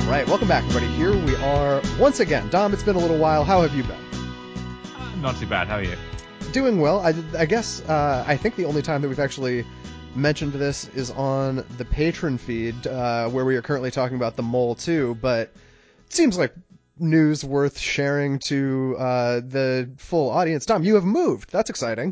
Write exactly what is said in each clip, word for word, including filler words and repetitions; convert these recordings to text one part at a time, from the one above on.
right, welcome back, everybody. Here we are once again. Dom, it's been a little while. How have you been? Uh, not too bad. How are you? Doing well. I, I guess uh, I think the only time that we've actually mentioned this is on the Patron feed, uh, where we are currently talking about The Mole two, but it seems like news worth sharing to uh, the full audience. Dom, you have moved. That's exciting.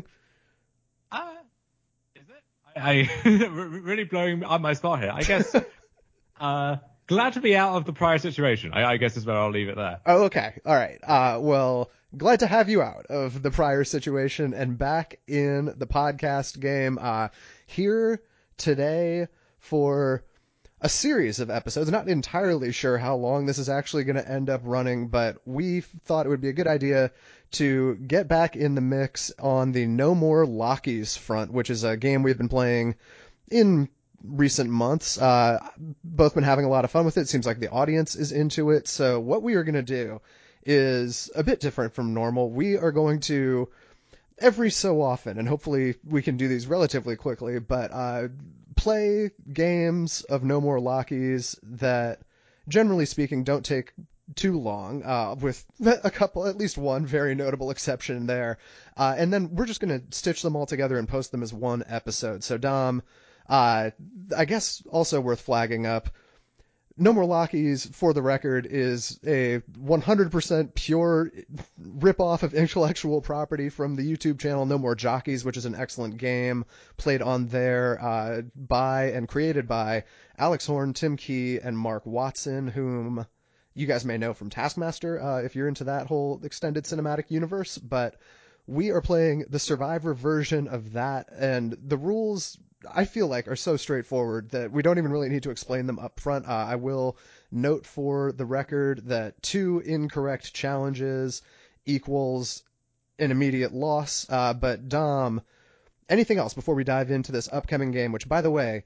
Uh, is it? I, I really blowing up my spot here. I guess. uh, glad to be out of the prior situation. I, I guess is where I'll leave it there. Oh, okay. All right. Uh, well, glad to have you out of the prior situation and back in the podcast game. Uh, here today for a series of episodes. Not entirely sure how long this is actually going to end up running, but we thought it would be a good idea to get back in the mix on the No More Lockies front, which is a game we've been playing in recent months. Uh, both been having a lot of fun with it. Seems like the audience is into it. So what we are going to do is a bit different from normal. We are going to every so often, and hopefully we can do these relatively quickly, but uh, play games of No More Lockies that, generally speaking, don't take too long, uh, with a couple, at least one very notable exception there. Uh, and then we're just going to stitch them all together and post them as one episode. So, Dom, uh, I guess also worth flagging up, No More Lockies, for the record, is a one hundred percent pure ripoff of intellectual property from the YouTube channel No More Jockeys, which is an excellent game played on there uh, by and created by Alex Horn, Tim Key, and Mark Watson, whom you guys may know from Taskmaster uh, if you're into that whole extended cinematic universe. But we are playing the Survivor version of that, and the rules, I feel like, are so straightforward that we don't even really need to explain them up front. Uh, I will note for the record that two incorrect challenges equals an immediate loss. Uh, but Dom, anything else before we dive into this upcoming game, which, by the way,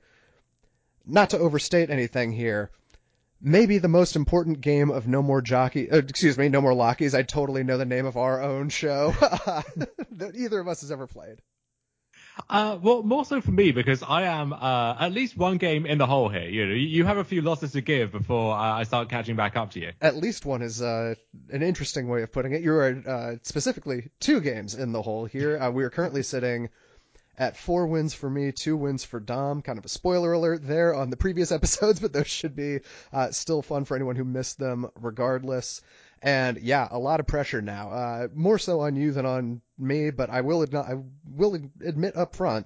not to overstate anything here, maybe the most important game of No More Jockey, uh, excuse me, No More Lockies. I totally know the name of our own show that either of us has ever played. Uh, well, more so for me because I am uh, at least one game in the hole here. You know, you have a few losses to give before uh, I start catching back up to you. At least one is uh, an interesting way of putting it. You are uh, specifically two games in the hole here. Uh, we are currently sitting at four wins for me, two wins for Dom. Kind of a spoiler alert there on the previous episodes, but those should be uh, still fun for anyone who missed them regardless. And yeah, a lot of pressure now. Uh, more so on you than on me, but I will admit, I will admit up front,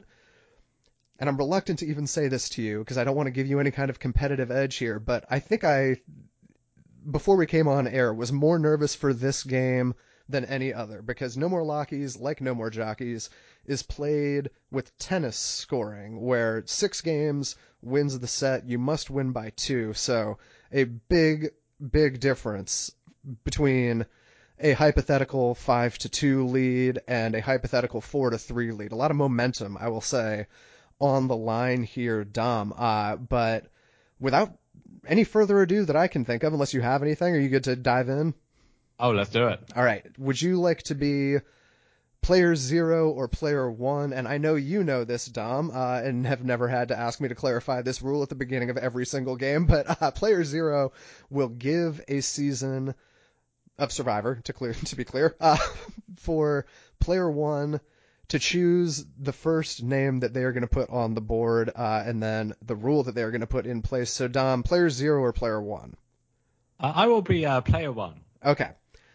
and I'm reluctant to even say this to you because I don't want to give you any kind of competitive edge here, but I think I, before we came on air, was more nervous for this game than any other, because No More Lockies, like No More Jockeys, is played with tennis scoring, where six games wins the set. You must win by two. So a big, big difference between a hypothetical five to two lead and a hypothetical four to three lead. A lot of momentum, I will say, on the line here, Dom. Uh, but without any further ado that I can think of, unless you have anything, are you good to dive in? Oh, let's do it. All right. Would you like to be player zero or player one? And I know you know this, Dom, uh, and have never had to ask me to clarify this rule at the beginning of every single game, but uh, player zero will give a season of Survivor, to clear to be clear, uh, for player one to choose the first name that they are going to put on the board, uh, and then the rule that they are going to put in place. So, Dom, player zero or player one? Uh, I will be uh, player one. Okay.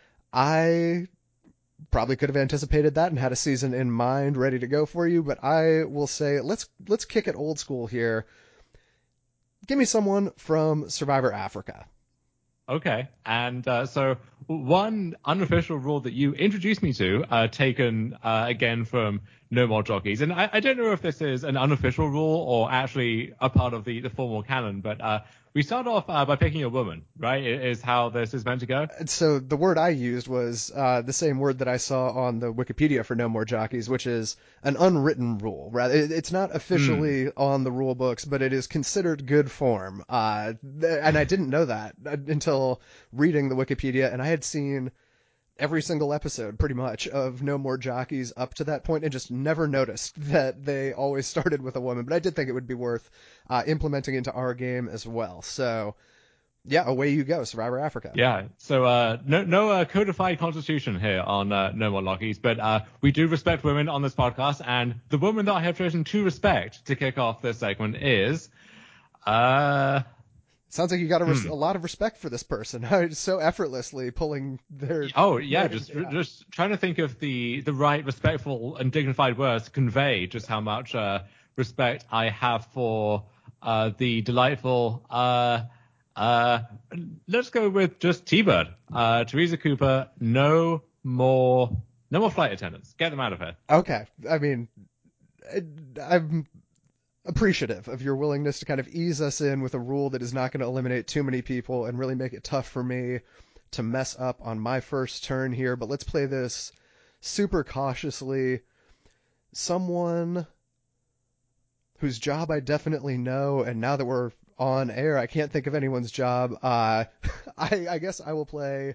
I probably could have anticipated that and had a season in mind ready to go for you, but I will say let's let's kick it old school here. Give me someone from Survivor Africa. Okay, and uh, so one unofficial rule that you introduced me to, uh, taken uh, again from No More Jockeys, and I, I don't know if this is an unofficial rule or actually a part of the, the formal canon, but uh, we start off uh, by picking a woman, right? Is how this is meant to go. So the word I used was uh, the same word that I saw on the Wikipedia for No More Jockeys, which is an unwritten rule. Rather, it's not officially mm. on the rule books, but it is considered good form. Uh, and I didn't know that until reading the Wikipedia, and I had seen every single episode pretty much of No More Jockeys up to that point and just never noticed that they always started with a woman. But I did think it would be worth uh, implementing into our game as well. So Yeah, away you go, Survivor Africa. Yeah. So uh, no no uh, codified constitution here on uh, No More Lockies, but uh, we do respect women on this podcast, and the woman that I have chosen to respect to kick off this segment is. Uh, Sounds like you got a, res- hmm. a lot of respect for this person. So effortlessly pulling their. Oh yeah, name. just Yeah. just trying to think of the the right respectful and dignified words to convey just how much uh, respect I have for uh, the delightful. Uh, uh, let's go with just T-Bird, uh, Teresa Cooper. No more, no more flight attendants. Get them out of here. Okay. I mean, I'm appreciative of your willingness to kind of ease us in with a rule that is not going to eliminate too many people and really make it tough for me to mess up on my first turn here. But let's play this super cautiously. Someone whose job I definitely know, and now that we're on air, I can't think of anyone's job. Uh, I, I guess I will play.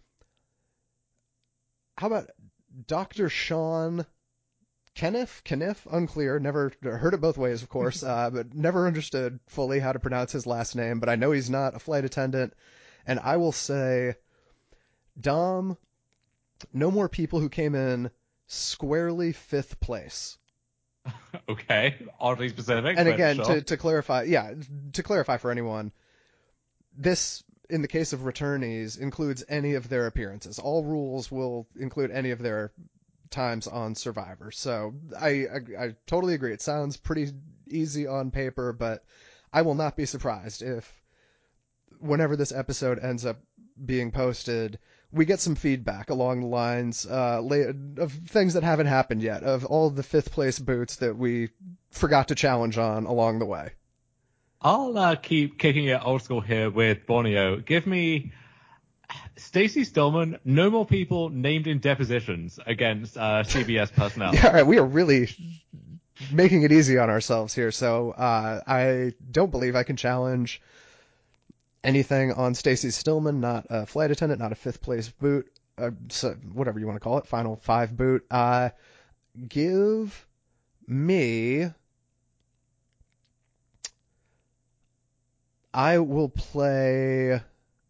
How about Doctor Sean Kenneth? Kenneth? Unclear. Never heard it both ways, of course, uh, but never understood fully how to pronounce his last name. But I know he's not a flight attendant. And I will say, Dom, no more people who came in squarely fifth place. Okay, oddly specific. And but again, sure. to, to clarify, yeah, to clarify for anyone, this, in the case of returnees, includes any of their appearances. All rules will include any of their times on Survivor. So I, I, I totally agree. It sounds pretty easy on paper, but I will not be surprised if whenever this episode ends up being posted, we get some feedback along the lines uh, of things that haven't happened yet, of all the fifth place boots that we forgot to challenge on along the way. I'll uh, keep kicking it old school here with Borneo. Give me Stacey Stillman. No more people named in depositions against uh, C B S personnel. Yeah, all right, we are really making it easy on ourselves here. So uh, I don't believe I can challenge anything on Stacey Stillman, not a flight attendant, not a fifth place boot, uh, so whatever you want to call it, final five boot. Uh, give me. I will play.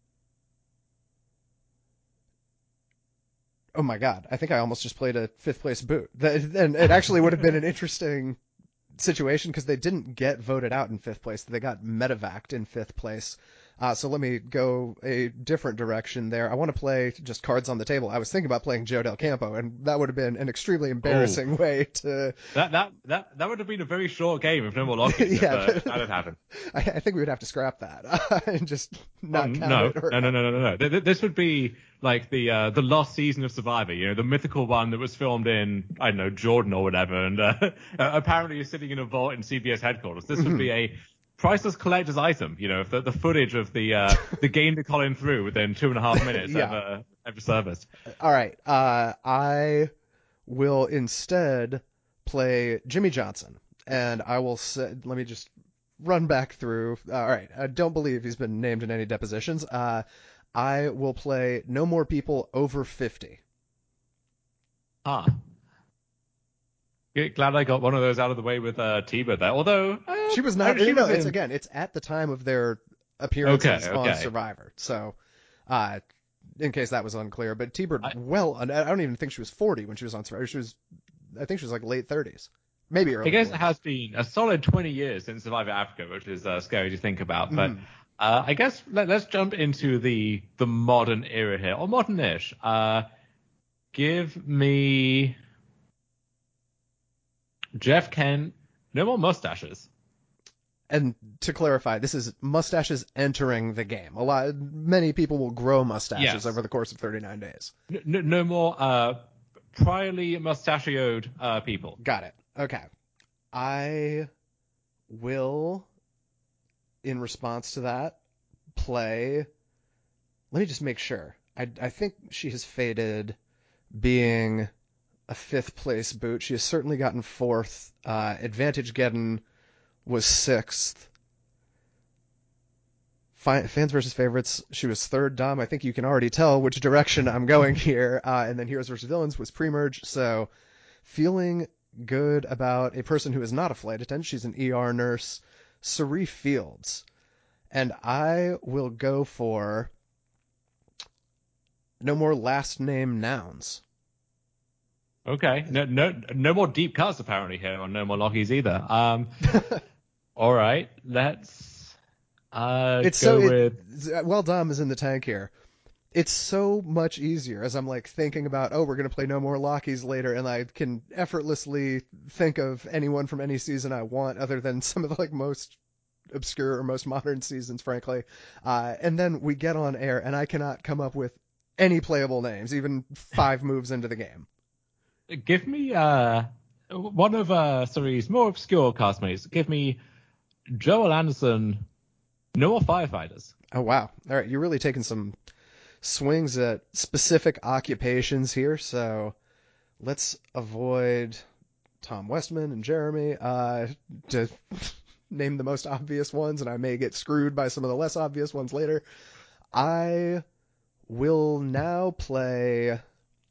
Oh my god, I think I almost just played a fifth place boot. And it actually would have been an interesting situation because they didn't get voted out in fifth place. They got medevaced in fifth place. Uh, so let me go a different direction there. I want to play just cards on the table. I was thinking about playing Joe Del Campo, and that would have been an extremely embarrassing oh. way to. That that that that would have been a very short game if no more lockies. yeah, if, uh, that had happened. I, I think we would have to scrap that uh, and just not oh, count no, it. Or... No, no, no, no, no, no. This would be like the uh, the lost season of Survivor. You know, the mythical one that was filmed in I don't know Jordan or whatever, and uh, apparently you're sitting in a vault in C B S headquarters. This would be a priceless collector's item, you know, the, the footage of the uh, the game that Colin threw within two and a half minutes yeah. ever, ever service. All right. Uh, I will instead play Jimmy Johnson, and I will say, let me just run back through. All right. I don't believe he's been named in any depositions. Uh, I will play no more people over fifty. Ah. Glad I got one of those out of the way with uh, T-Bird there. Although uh, she was not. She you know, was it's in... again. It's at the time of their appearances okay, okay. on Survivor. So, uh, in case that was unclear, but T-Bird, I... well, I don't even think she was forty when she was on Survivor. She was, I think she was like late thirties, maybe early. I guess forties. It has been a solid twenty years since Survivor Africa, which is uh, scary to think about. But mm. uh, I guess let, let's jump into the the modern era here, or modern-ish. Uh, give me. Jeff Kent, no more mustaches. And to clarify, this is mustaches entering the game. A lot, many people will grow mustaches yes. over the course of thirty-nine days. No, no more uh, priorly mustachioed uh, people. Got it. Okay. I will, in response to that, play. Let me just make sure. I, I think she has faded being a fifth place boot. She has certainly gotten fourth. Uh, Advantage Geddon was sixth. Fans versus Favorites, she was third. Dom, I think you can already tell which direction I'm going here. Uh, and then Heroes versus Villains was pre-merge. So feeling good about a person who is not a flight attendant. She's an E R nurse, Sari Fields. And I will go for no more last name nouns. Okay. No, no, no more deep cuts apparently here on No More Lockies either. Um, all right. Let's uh It's so go it with. well, Dom is in the tank here. It's so much easier as I'm like thinking about, oh, we're gonna play No More Lockies later, and I can effortlessly think of anyone from any season I want, other than some of the like most obscure or most modern seasons, frankly. Uh, and then we get on air, and I cannot come up with any playable names, even five moves into the game. Give me uh one of uh Surrey's more obscure castmates. Give me Joel Anderson. No more firefighters. Oh wow! All right, you're really taking some swings at specific occupations here, so let's avoid Tom Westman and Jeremy uh, to name the most obvious ones, and I may get screwed by some of the less obvious ones later. I will now play.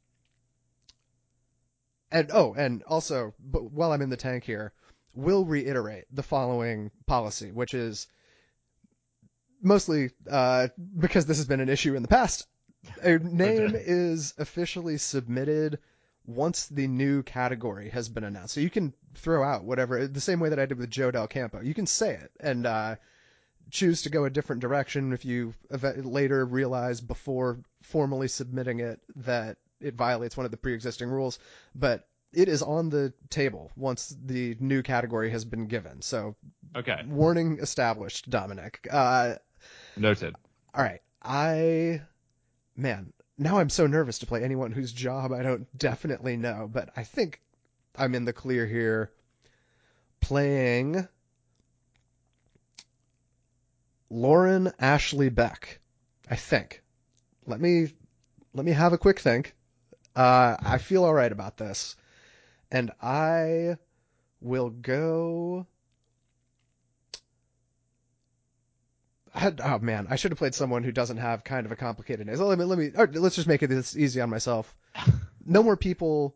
And oh, and also, but while I'm in the tank here, will reiterate the following policy, which is mostly uh, because this has been an issue in the past. A name Okay. is officially submitted once the new category has been announced. So you can throw out whatever, the same way that I did with Joe Del Campo. You can say it and uh, choose to go a different direction if you later realize before formally submitting it that it violates one of the pre-existing rules. But it is on the table once the new category has been given. So Okay. warning established, Dominic. Uh, Noted. all right. I Man, now I'm so nervous to play anyone whose job I don't definitely know, but I think I'm in the clear here playing Lauren Ashley Beck. I think. Let me let me have a quick think. Uh, I feel all right about this, and I will go. I, oh man, I should have played someone who doesn't have kind of a complicated name. So let me let me. Let's just make it this easy on myself. No more people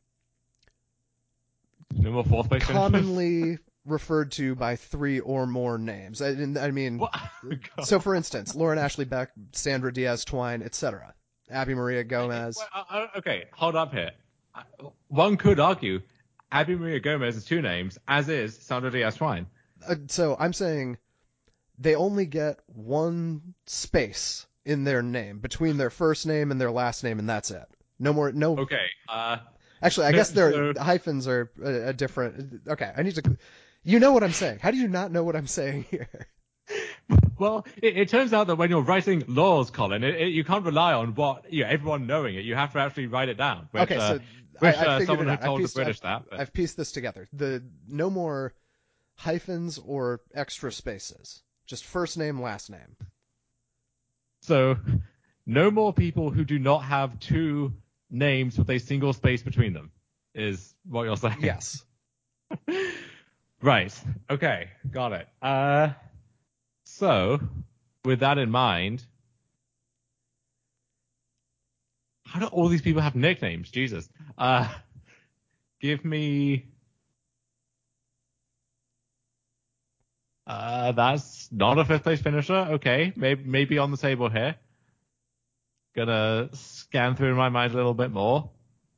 No more fourth place finishers. commonly referred to by three or more names. I, I mean, What? so for instance, Lauren Ashley Beck, Sandra Diaz Twine, et cetera. Abby Maria Gomez. Well, uh, uh, okay, hold up here. Uh, One could argue Abby Maria Gomez is two names, as is Sandra Diaz Twine. Uh, so I'm saying they only get one space in their name between their first name and their last name, and that's it. No more. No. Okay. Uh, Actually, I no, guess their so, hyphens are a, a different. Okay, I need to. You know what I'm saying. How do you not know what I'm saying here? well, it, it turns out that when you're writing laws, Colin, it, it, you can't rely on what you know, everyone knowing it. You have to actually write it down. Which, Okay, uh, so I, which I uh, figured someone it who out. I've told the pieced, British I've, that. But I've pieced this together. The no more hyphens or extra spaces. Just first name, last name. so, no more people who do not have two names with a single space between them is what you're saying. Yes. Right. Okay. Got it. Uh, so, with that in mind, how do all these people have nicknames? Jesus. Uh, give me. Uh, that's not a fifth place finisher. Okay, maybe maybe on the table here. Gonna scan through my mind a little bit more.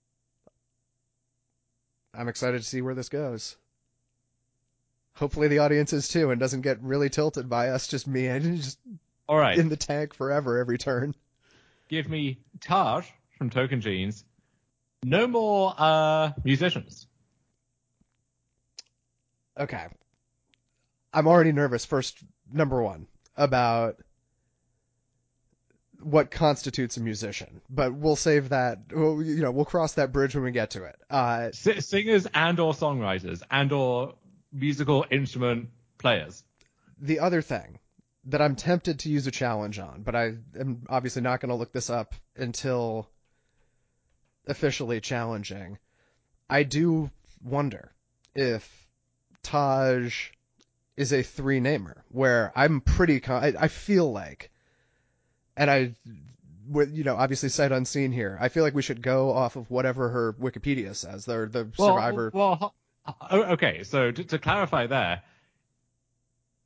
I'm excited to see where this goes. Hopefully the audience is too and doesn't get really tilted by us just me and just All right, in the tank forever every turn. give me Taj from Token Jeans. No more uh musicians. Okay. I'm already nervous. First, number one, about what constitutes a musician, but we'll save that. We'll, you know, we'll cross that bridge when we get to it. Uh, S- singers and or songwriters and or musical instrument players. the other thing that I'm tempted to use a challenge on, but I am obviously not going to look this up until officially challenging. I do wonder if Taj is a three namer, where I'm pretty, con- I, I feel like, and I, with, you know, obviously sight unseen here, I feel like we should go off of whatever her Wikipedia says. The the Well, survivor. well, okay. So to, to clarify there,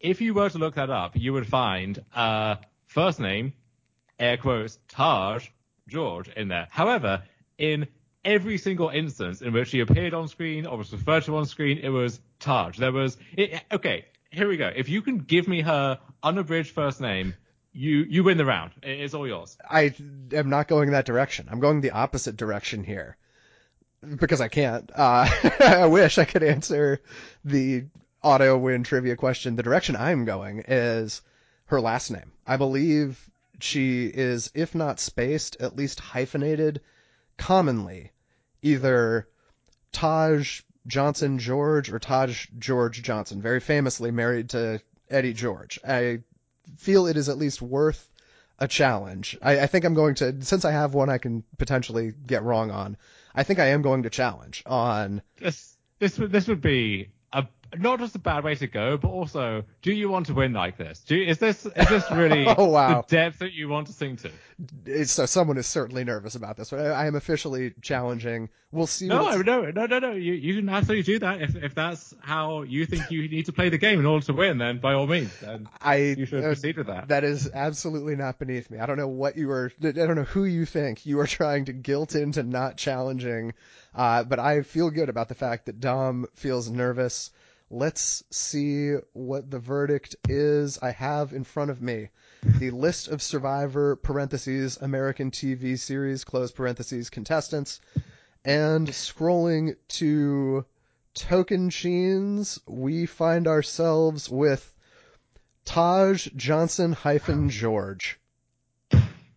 if you were to look that up, you would find uh, first name, air quotes, Taj George in there. However, in every single instance in which she appeared on screen or was referred to on screen, it was Taj. There was it, okay. Here we go. If you can give me her unabridged first name, you you win the round. It's all yours. I am not going that direction. I'm going the opposite direction here because I can't. Uh, I wish I could answer the auto win trivia question. The direction I'm going is her last name. I believe she is, if not spaced, at least hyphenated, commonly either Taj Johnson George or Taj George Johnson, very famously married to Eddie George. I feel it is at least worth a challenge. I, I think I'm going to, since I have one I can potentially get wrong on, I think I am going to challenge on... This, this, would, this would be a, not just a bad way to go, but also, do you want to win like this? Do you, is this is this really oh, wow. the depth that you want to sing to? It's, so someone is certainly nervous about this. I, I am officially challenging. We'll see. No, what no, no, no, no. You you can absolutely do that if if that's how you think you need to play the game in order to win. Then by all means, then I you should uh, proceed with that. That is absolutely not beneath me. I don't know what you were. I don't know who you think you are trying to guilt into not challenging. Uh, but I feel good about the fact that Dom feels nervous. Let's see what the verdict is. I have in front of me the list of Survivor parentheses American T V series close parentheses contestants, and scrolling to Tocantins, we find ourselves with Taj Johnson hyphen George. Of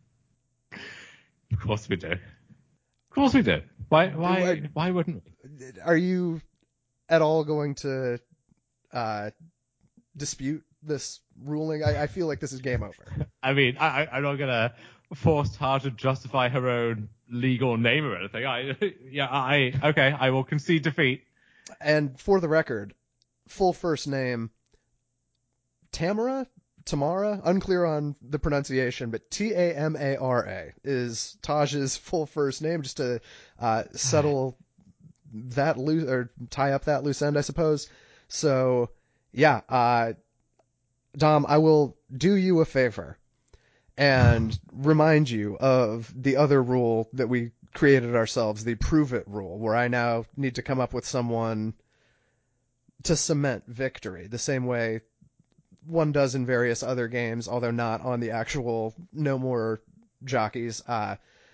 course we do. Of course we do. Why? Why? Why wouldn't we? Are you at all going to uh, dispute this ruling? I, I feel like this is game over. I mean, I, I'm not gonna force Taj to justify her own legal name or anything. I, yeah, I, okay, I will concede defeat. And for the record, full first name, Tamara? Tamara? Unclear on the pronunciation, but T A M A R A is Taj's full first name, just to uh, settle that loose, or tie up that loose end, I suppose. So, yeah, uh, Dom, I will do you a favor and remind you of the other rule that we created ourselves, the prove it rule, where I now need to come up with someone to cement victory, the same way one does in various other games, although not on the actual No More Jockeys. Uh,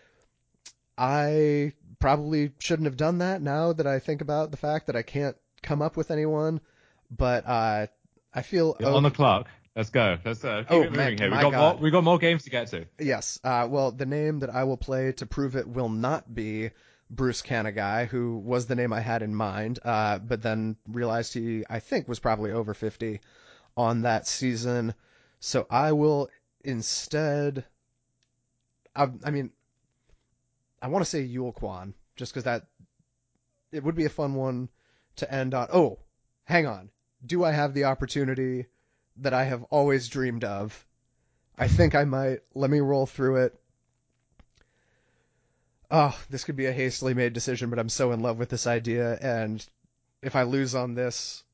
I probably shouldn't have done that now that I think about the fact that I can't come up with anyone, but uh, I feel... You're on the clock. Let's go. Let's uh, keep oh, it moving man, here. We my got God. more. We got more games to get to. Yes. Uh, well, the name that I will play to prove it will not be Bruce Canaguy, who was the name I had in mind, uh, but then realized he, I think, was probably over fifty on that season. So I will instead... I, I mean, I want to say Yul Kwan, just because that... It would be a fun one to end on. Oh, hang on. Do I have the opportunity that I have always dreamed of? I think I might. Let me roll through it. Oh, this could be a hastily made decision, but I'm so in love with this idea, and if I lose on this,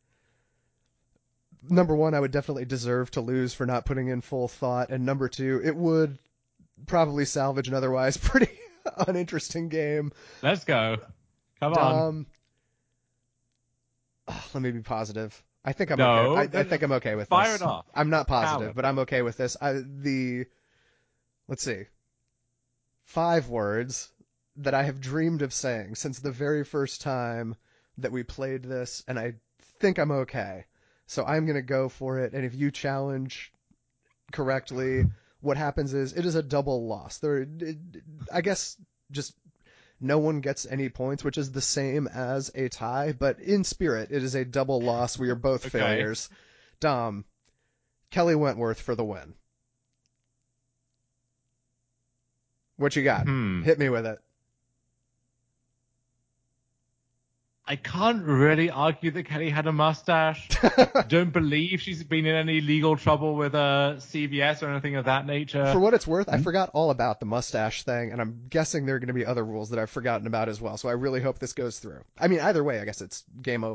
number one, I would definitely deserve to lose for not putting in full thought, and number two, it would probably salvage an otherwise pretty uninteresting game. Let's go. Come on. Um, oh, let me be positive. I think I'm no, okay. I, I think I'm okay with fire this. Fire it off. I'm not positive, Power. but I'm okay with this. I, the let's see, five words that I have dreamed of saying since the very first time that we played this, and I think I'm okay. So I'm gonna go for it. And if you challenge correctly, what happens is it is a double loss. There, it, I guess, just. No one gets any points, which is the same as a tie, but in spirit, it is a double loss. We are both okay. failures. Dom, Kelly Wentworth for the win. What you got? Hmm. Hit me with it. I can't really argue that Kelly had a mustache. Don't believe she's been in any legal trouble with uh, C B S or anything of that nature. For what it's worth, I forgot all about the mustache thing, and I'm guessing there are going to be other rules that I've forgotten about as well, so I really hope this goes through. I mean, either way, I guess it's game over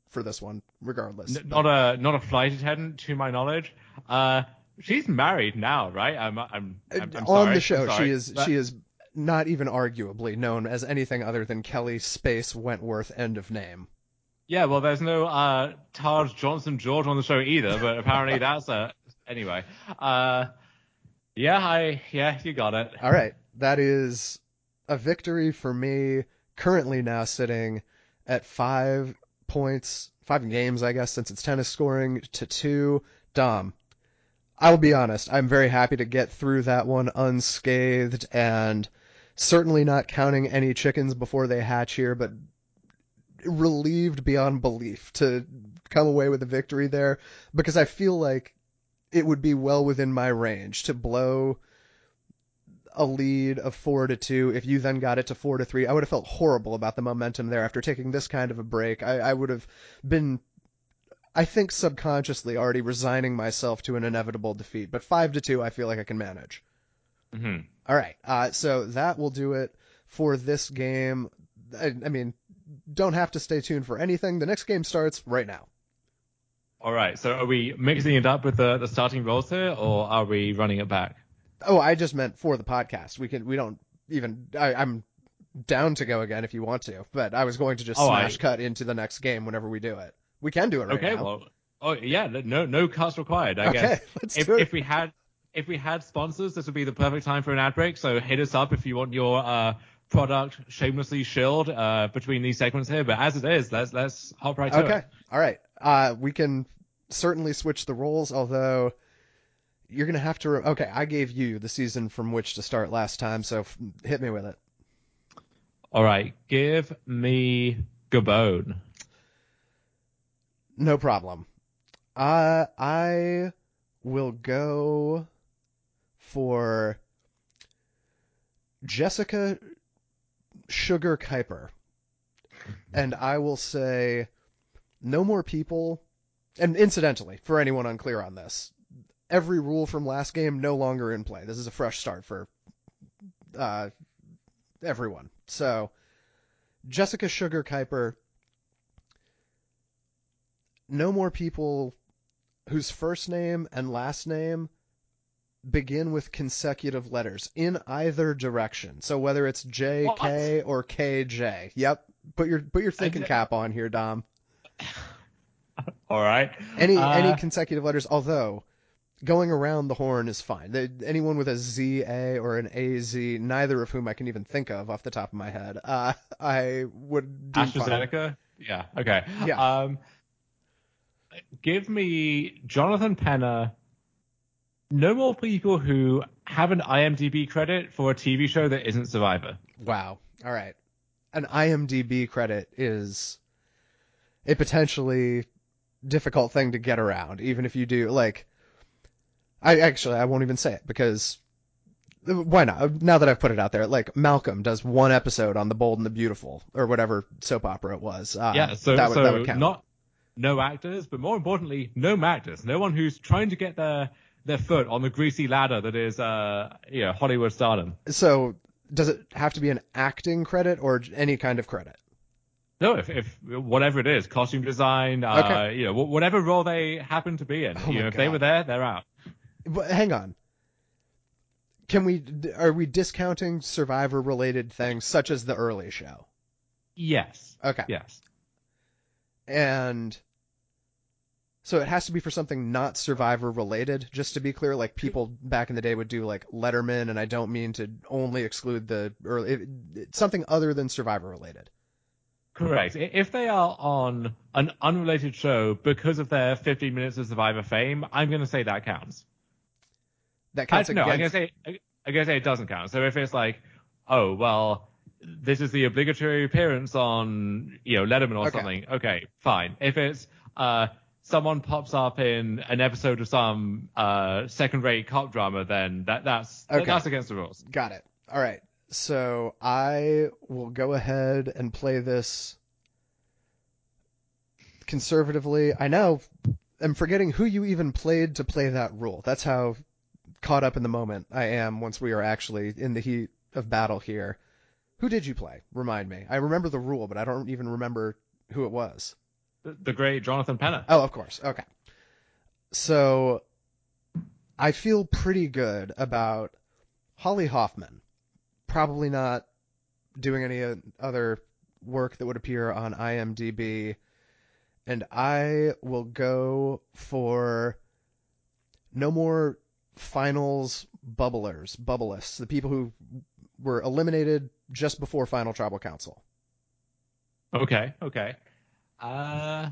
for this one, regardless. N- not a not a flight attendant, to my knowledge. Uh, she's married now, right? I'm I'm I'm, I'm On sorry. the show, I'm sorry. she is But, she is not even arguably known as anything other than Kelly Space Wentworth. End of name. yeah, well, there's no uh, Taj Johnson George on the show either, but apparently that's a anyway. Uh, yeah, I yeah, you got it. All right, that is a victory for me. Currently now sitting at five points, five games, I guess, since it's tennis scoring to two. Dom, I'll be honest, I'm very happy to get through that one unscathed and certainly not counting any chickens before they hatch here, but relieved beyond belief to come away with a victory there because I feel like it would be well within my range to blow a lead of four to two. If you then got it to four to three, I would have felt horrible about the momentum there after taking this kind of a break. I, I would have been, I think, subconsciously already resigning myself to an inevitable defeat. But five to two, I feel like I can manage. Mm-hmm. All right, uh, so that will do it for this game. I, I mean, don't have to stay tuned for anything. The next game starts right now. All right. So are we mixing it up with the the starting roles here, or are we running it back? Oh, I just meant for the podcast. We can. We don't even. I, I'm down to go again if you want to, but I was going to just Oh, smash I- cut into the next game whenever we do it. We can do it right Okay. now. Well. Oh yeah. No no cuts required. I Okay, guess. let's if do it. if we had if we had sponsors, this would be the perfect time for an ad break. So hit us up if you want your uh, product shamelessly shilled uh, between these segments here. But as it is, let's let's hop right to Okay. it. All right. Uh, we can certainly switch the roles, although you're gonna have to. Re- okay, I gave you the season from which to start last time, so f- hit me with it. All right. Give me Gabon. No problem. Uh, I will go for Jessica Sugar Kuiper. And I will say no more people. And incidentally, for anyone unclear on this, every rule from last game no longer in play. This is a fresh start for uh, everyone. So, Jessica Sugar Kuiper, no more people whose first name and last name begin with consecutive letters in either direction. So whether it's J K or K J. Yep. Put your put your thinking cap on here, Dom. All right. Any uh, any consecutive letters, although going around the horn is fine. The, anyone with a Z A or an A Z, neither of whom I can even think of off the top of my head, uh, I would deem fine. AstraZeneca? Yeah. Okay. Yeah. Um, give me Jonathan Penner. No more people who have an IMDb credit for a T V show that isn't Survivor. Wow. All right. An IMDb credit is a potentially difficult thing to get around, even if you do, like, I actually, I won't even say it because why not? Now that I've put it out there, like Malcolm does one episode on The Bold and the Beautiful or whatever soap opera it was. Uh, Yeah, so, that would, so that would count. not no actors, but more importantly, no actors. No one who's trying to get their their foot on the greasy ladder that is, uh, you know, Hollywood stardom. So does it have to be an acting credit or any kind of credit? No, if, if whatever it is, costume design, uh, Okay. you know, whatever role they happen to be in, Oh you my know, if they God. were there, they're out. But hang on. Can we, are we discounting Survivor related things such as the early show? Yes. Okay. Yes. And so it has to be for something not Survivor related, just to be clear. Like people back in the day would do like Letterman, and I don't mean to only exclude the early, it, it, something other than Survivor related. Correct. If they are on an unrelated show because of their fifteen minutes of Survivor fame, I'm going to say that counts. That counts Actually, no, I'm against. going to say I'm going to say it doesn't count. So if it's like, oh well, this is the obligatory appearance on, you know, Letterman or Okay. something. Okay, fine. If it's uh someone pops up in an episode of some uh second-rate cop drama, then that that's Okay. that's against the rules. Got it. All right. So I will go ahead and play this conservatively. I now am forgetting who you even played to play that rule. That's how caught up in the moment I am once we are actually in the heat of battle here. Who did you play? Remind me. I remember the rule, but I don't even remember who it was. The, the great Jonathan Penner. Oh, of course. Okay. So I feel pretty good about Holly Hoffman. Probably not doing any uh, other work that would appear on IMDb. And I will go for no more finals bubblers, bubblists, the people who were eliminated just before Final Tribal Council. Okay, okay. Uh,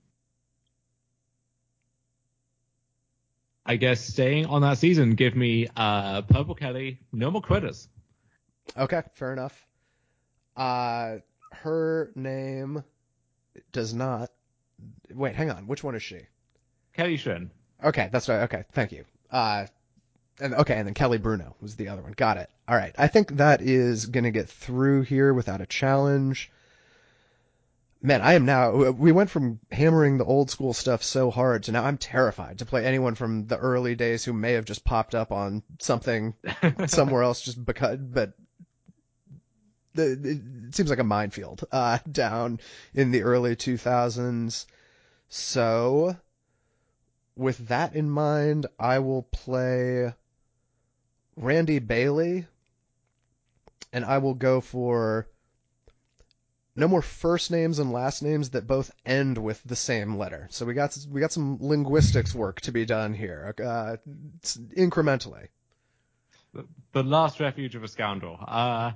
I guess staying on that season, give me uh, Purple Kelly, No More Critters. Okay, fair enough. Uh, her name does not. Wait, hang on. Which one is she? Kelly Shin. Okay, that's right. Okay, thank you. Uh, and okay, and then Kelly Bruno was the other one. Got it. All right. I think that is gonna get through here without a challenge. Man, I am now. We went from hammering the old school stuff so hard to now I'm terrified to play anyone from the early days who may have just popped up on something somewhere else just because. But the, it seems like a minefield uh, down in the early two thousands. So, with that in mind, I will play Randy Bailey, and I will go for no more first names and last names that both end with the same letter. So we got we got some linguistics work to be done here, uh, incrementally. The, the last refuge of a scoundrel. Uh,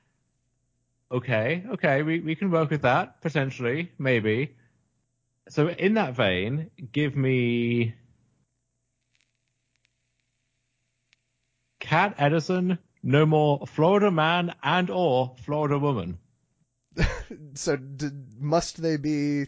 okay, okay, we, we can work with that, potentially, maybe. So in that vein, give me Cat Edison, No More Florida Man and or Florida Woman. So d- must they be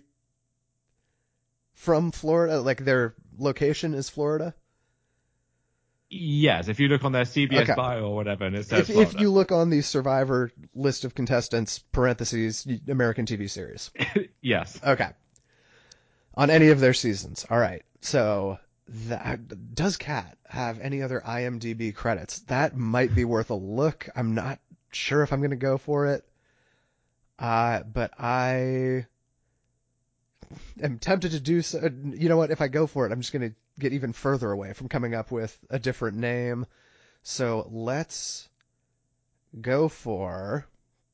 from Florida? Like their location is Florida? Yes, if you look on their C B S Okay. bio or whatever, and it says If Florida. if you look on the Survivor list of contestants, parentheses, American T V series. Yes. Okay. On any of their seasons. All right. So that, does Cat have any other IMDb credits? That might be worth a look. I'm not sure if I'm going to go for it. Uh, but I am tempted to do so. You know what? If I go for it, I'm just going to get even further away from coming up with a different name. So let's go for.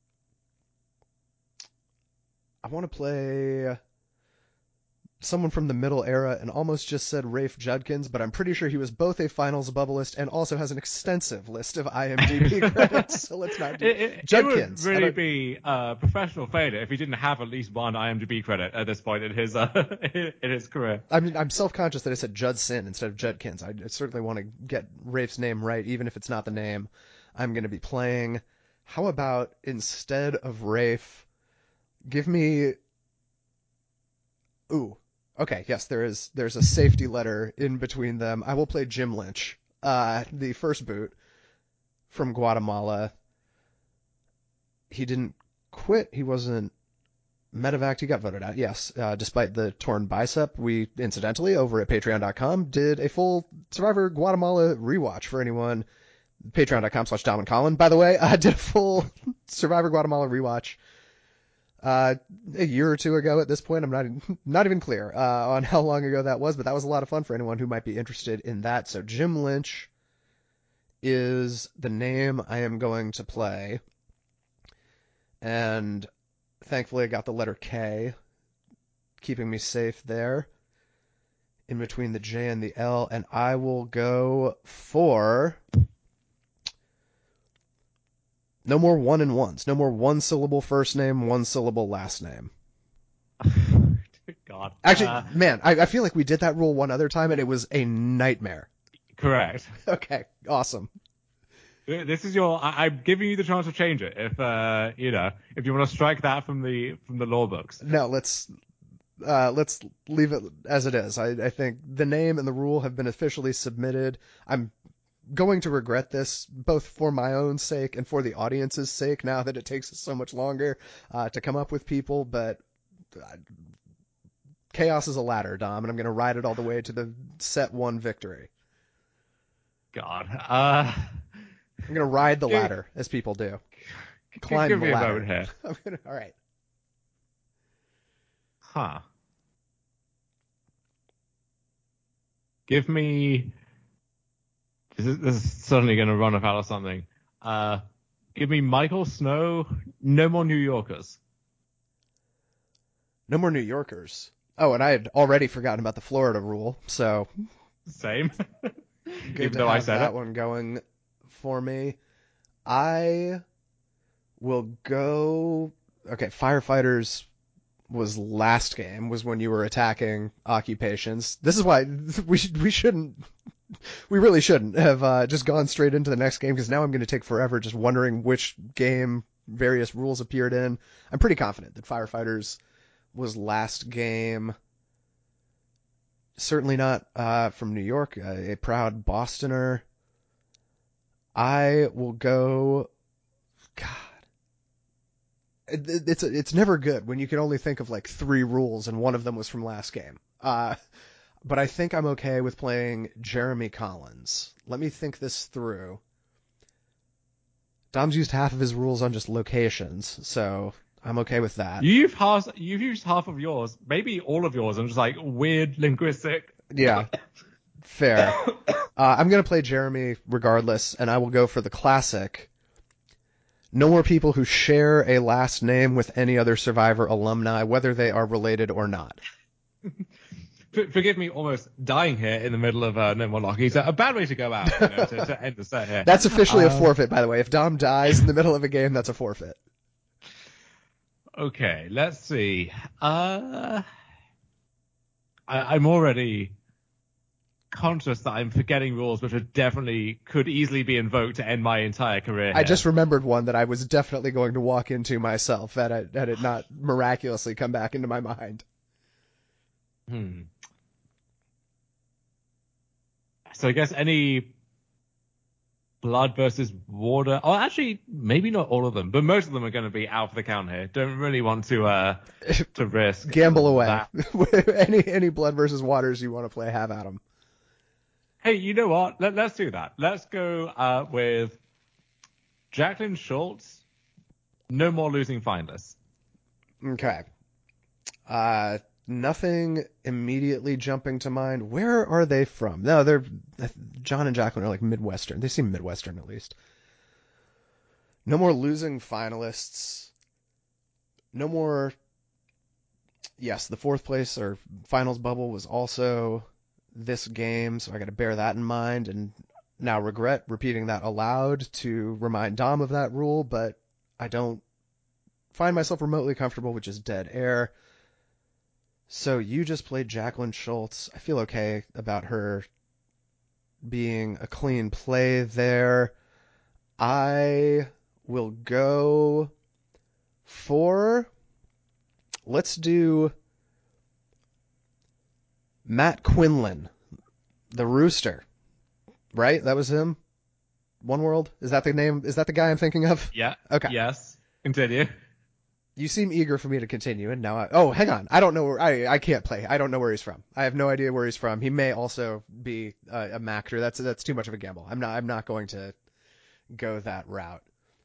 I want to play someone from the middle era and almost just said Rafe Judkins, but I'm pretty sure he was both a finals bubbleist and also has an extensive list of IMDb credits. So let's not do it. It, Judkins. It would really be a professional failure if he didn't have at least one IMDb credit at this point in his uh, in his career. I mean, I'm self-conscious that I said Judson instead of Judkins. I certainly want to get Rafe's name right, even if it's not the name I'm going to be playing. How about instead of Rafe, give me. Ooh. Okay, yes, there is. There's a safety letter in between them. I will play Jim Lynch, uh, the first boot from Guatemala. He didn't quit. He wasn't medevac. He got voted out. Yes, uh, despite the torn bicep. We incidentally over at Patreon dot com did a full Survivor Guatemala rewatch for anyone. Patreon dot com slash Dom and Colin. By the way, I did a full Survivor Guatemala rewatch. Uh, a year or two ago at this point. I'm not not even clear uh, on how long ago that was, but that was a lot of fun for anyone who might be interested in that. So Jim Lynch is the name I am going to play. And thankfully I got the letter K, keeping me safe there in between the J and the L. And I will go for no more one and ones. No more one syllable first name, one syllable last name. God. Actually, uh, man, I, I feel like we did that rule one other time and it was a nightmare. Correct. Okay, awesome. This is your. I, I'm giving you the chance to change it if uh you know if you want to strike that from the from the law books. No, let's uh, let's leave it as it is. I, I think the name and the rule have been officially submitted. I'm going to regret this both for my own sake and for the audience's sake now that it takes us so much longer uh, to come up with people, but uh, chaos is a ladder, Dom, and I'm going to ride it all the way to the set one victory. God. Uh, I'm going to ride the give, ladder as people do. Give, Climb give the me ladder. a moment here. I'm gonna, all right. Huh. Give me. This is, this is suddenly going to run up out of something. Uh, give me Michael Snow. No more New Yorkers. No more New Yorkers. Oh, and I had already forgotten about the Florida rule, so Same. good Even to though have I said that it. one going for me. I will go. Okay, firefighters was last game, was when you were attacking occupations. This is why we sh- we shouldn't, we really shouldn't have uh, just gone straight into the next game, because now I'm going to take forever just wondering which game various rules appeared in. I'm pretty confident that firefighters was last game. Certainly not uh, from New York, uh, a proud Bostoner. I will go. God, it, it's it's never good when you can only think of like three rules and one of them was from last game. Uh, but I think I'm okay with playing Jeremy Collins. Let me think this through. Dom's used half of his rules on just locations, so I'm okay with that. You've half, you've used half of yours, maybe all of yours, and just like weird linguistic. Yeah, fair. Uh, I'm going to play Jeremy regardless, and I will go for the classic. No more people who share a last name with any other Survivor alumni, whether they are related or not. Forgive me almost dying here in the middle of uh, No More Lockies. A bad way to go out, you know, to, to end the set here. That's officially um, a forfeit, by the way. If Dom dies in the middle of a game, that's a forfeit. Okay, let's see. Uh, I, I'm already conscious that I'm forgetting rules which are definitely could easily be invoked to end my entire career here. I just remembered one that I was definitely going to walk into myself had it, had it not miraculously come back into my mind. Hmm. So I guess any blood versus water. Oh, actually, maybe not all of them, but most of them are going to be out for the count here. Don't really want to uh to risk Gamble away. that. any any blood versus waters you want to play, have at them. Hey, you know what? Let, let's do that. Let's go uh, with Jacqueline Schultz. No more losing finalists. Okay. Uh, nothing immediately jumping to mind. Where are they from? No, they're John and Jacqueline are like Midwestern. They seem Midwestern at least. No more losing finalists. No more. Yes, the fourth place or finals bubble was also this game, so I got to bear that in mind and now regret repeating that aloud to remind Dom of that rule, but I don't find myself remotely comfortable with just dead air. So you just played Jacqueline Schultz. I feel okay about her being a clean play there. I will go for, let's do Matt Quinlan, the Rooster. Right? That was him? One World? Is that the name? Is that the guy I'm thinking of? Yeah. Okay. Yes. Continue. You seem eager for me to continue, and now I... Oh, hang on. I don't know where... I, I can't play. I don't know where he's from. I have no idea where he's from. He may also be a, a Mactor. That's that's too much of a gamble. I'm not I'm not going to go that route.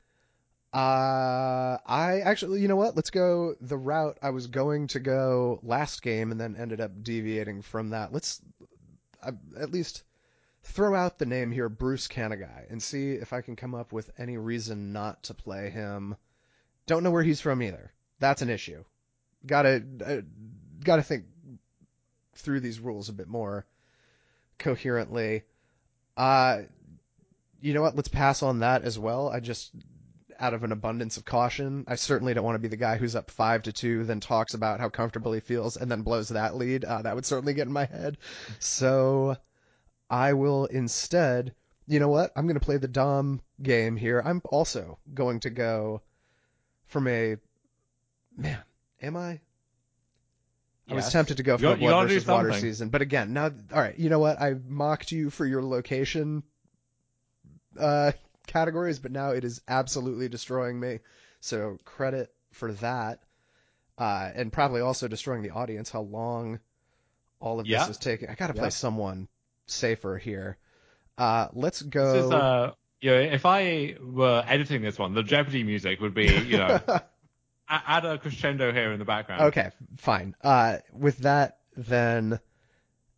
Uh, I actually... You know what? Let's go the route I was going to go last game and then ended up deviating from that. Let's uh, at least throw out the name here, Bruce Canagai, and see if I can come up with any reason not to play him. Don't know where he's from either. That's an issue. Gotta uh, gotta think through these rules a bit more coherently. Uh, you know what? Let's pass on that as well. I just, out of an abundance of caution, I certainly don't want to be the guy who's up five to two, then talks about how comfortable he feels, and then blows that lead. Uh, that would certainly get in my head. So I will instead. You know what? I'm going to play the Dom game here. I'm also going to go from a man. Am I? I was Yes. tempted to go You for got- the you blood gotta do versus water something. season, but again, now, all right. You know what? I mocked you for your location uh, categories, but now it is absolutely destroying me. So credit for that, uh, and probably also destroying the audience. How long all of Yeah. this is taking? I got to play Yeah. someone safer here. Uh, let's go. This is uh, you know, if I were editing this one, the Jeopardy music would be, you know, add a crescendo here in the background. Okay, fine. Uh, with that, then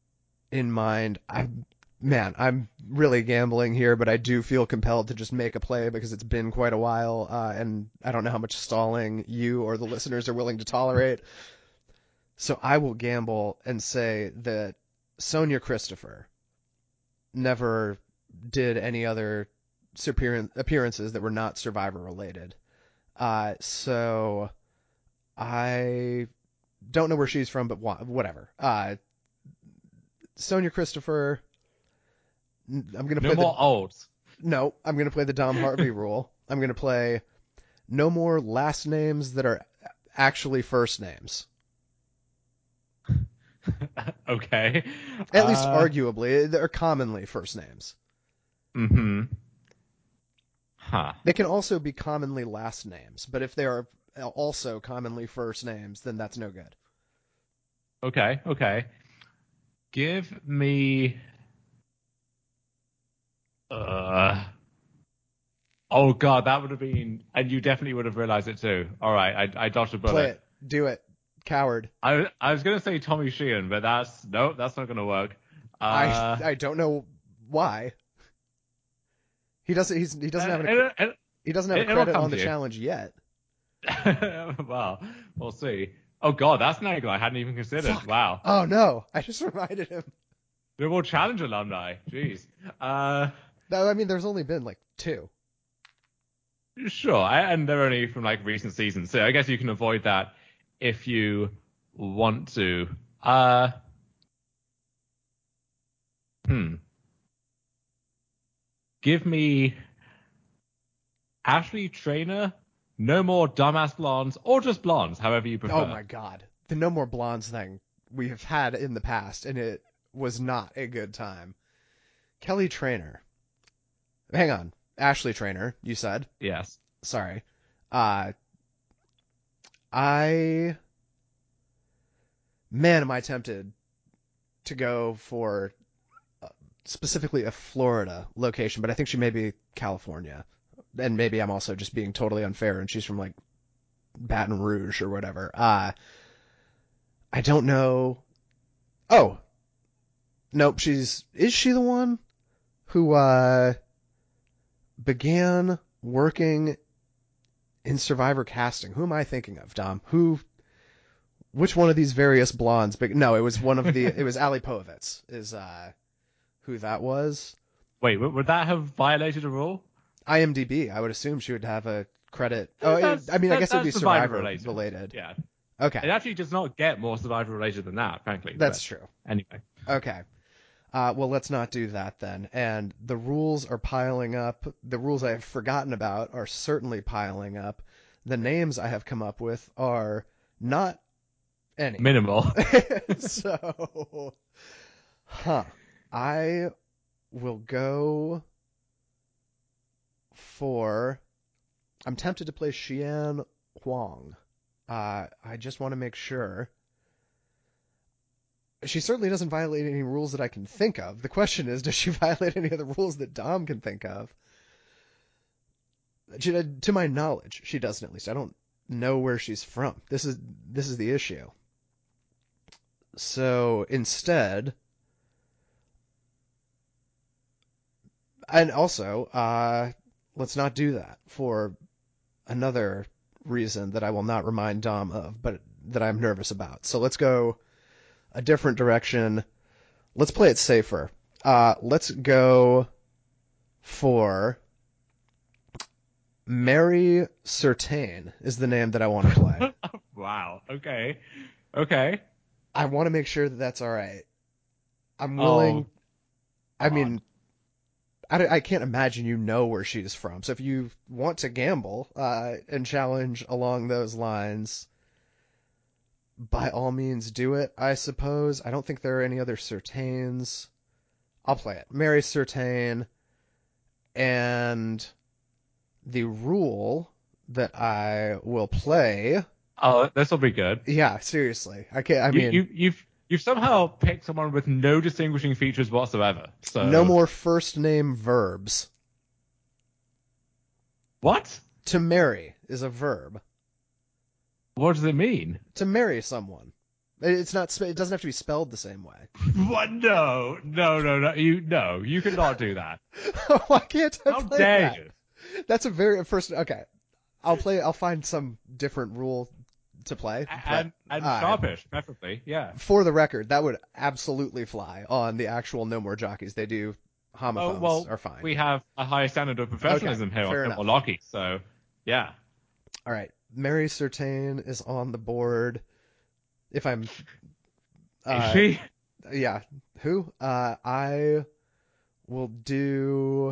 in mind. I, man, I'm really gambling here, but I do feel compelled to just make a play because it's been quite a while, uh, and I don't know how much stalling you or the listeners are willing to tolerate. So I will gamble and say that Sonia Christopher never did any other super- appearances that were not Survivor related. Uh, so I don't know where she's from, but whatever. Uh, Sonia Christopher. I'm gonna No play the more olds. no. I'm gonna play the Dom Harvey rule. I'm gonna play no more last names that are actually first names. Okay. At least Uh, arguably, they're commonly first names. mm-hmm. Huh. They can also be commonly last names, but if they are also commonly first names, then that's no good. Okay, okay. Give me. Uh. Oh God, that would have been, and you definitely would have realized it too. All right, I I dodged a Play bullet. it. Do it. Coward. I I was gonna say Tommy Sheehan, but that's no, that's not gonna work. I Uh, I don't know why. He doesn't he's, he doesn't have an it, it, he doesn't have a it, it'll credit come on the to you. challenge yet. Well, we'll see. Oh God, that's an angle I hadn't even considered. Fuck. Wow. Oh no. I just reminded him. We're more challenge alumni. Jeez. Uh, No, I mean there's only been like two. sure. I, and they're only from like recent seasons, so I guess you can avoid that if you want to. Uh, hmm. Give me Ashley Trainer, no more dumbass blondes, or just blondes, however you Oh prefer. my god. The No More Blondes thing we have had in the past, and it was not a good time. Kelly Trainer. Hang on. Ashley Trainer, you said. Yes. Sorry. Uh, I. Man, am I tempted to go for uh, specifically a Florida location, but I think she may be California. And maybe I'm also just being totally unfair and she's from like Baton Rouge or whatever. Uh, I don't know. Oh, nope. She's, is she the one who, uh, began working in Survivor casting? Who am I thinking of, Dom? Who, which one of these various blondes? But no, it was one of the, it was Ali Povitz is, uh, who that was. Wait, would that have violated a rule? IMDb, I would assume she would have a credit. Oh, it, That's I mean, I that, guess it would that's be Survivor Survivor related. related. Yeah. Okay, It actually does not get more Survivor related than that, frankly. that's But true. anyway. Okay. Uh, well, let's not do that then. And the rules are piling up. The rules I have forgotten about are certainly piling up. The names I have come up with are not any. Minimal. So, huh. I will go for. I'm tempted to play Xian Huang. Uh, I just want to make sure. She certainly doesn't violate any rules that I can think of. The question is, does she violate any of the rules that Dom can think of? She, to my knowledge, she doesn't. At least I don't know where she's from. This is this is the issue. So instead, and also, uh, let's not do that for another reason that I will not remind Dom of, but that I'm nervous about. So let's go a different direction. Let's play it safer. Uh, let's go for Mary Certain is the name that I want to play. Wow. Okay. Okay. I want to make sure that that's all right. I'm Oh, willing. I come on. mean, I, I can't imagine you know where she's from. So if you want to gamble uh, and challenge along those lines, by all means do it, I suppose. I don't think there are any other Certains. I'll play it. Mary Certain. And the rule that I will play. Oh, this will be good. Yeah, seriously. I can't. I You, mean, you, you've, you've somehow picked someone with no distinguishing features whatsoever. no So, more first name verbs. what? To marry is a verb. What does it mean? To marry someone. It's not. It doesn't have to be spelled the same way. What? No, no, no, no. You no, you cannot do that. Why can't I How play dare that? you? That's a very first. Okay, I'll play. I'll find some different rule to play. And But, and uh, sharpish, preferably. Yeah. for the record, that would absolutely fly on the actual No More Jockeys. They do Oh homophones well, are fine. we have a high standard of professionalism Okay, here on fair Temple enough. Locky, so yeah. All right, Mary Certain is on the board. If I'm, Is uh, she? yeah, who? Uh, I will do.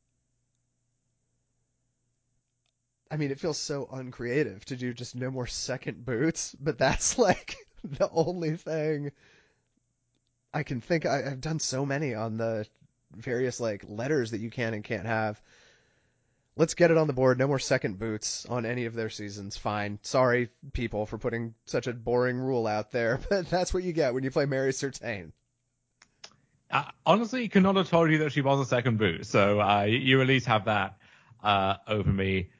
I mean, it feels so uncreative to do just no more second boots, but that's like the only thing I can think. I, I've done so many on the various like letters that you can and can't have. Let's get it on the board. No more second boots on any of their seasons. Fine. Sorry, people, for putting such a boring rule out there, but that's what you get when you play Mary Certain. Uh, honestly, could not have told you that she was a second boot, so uh, you at least have that uh, over me.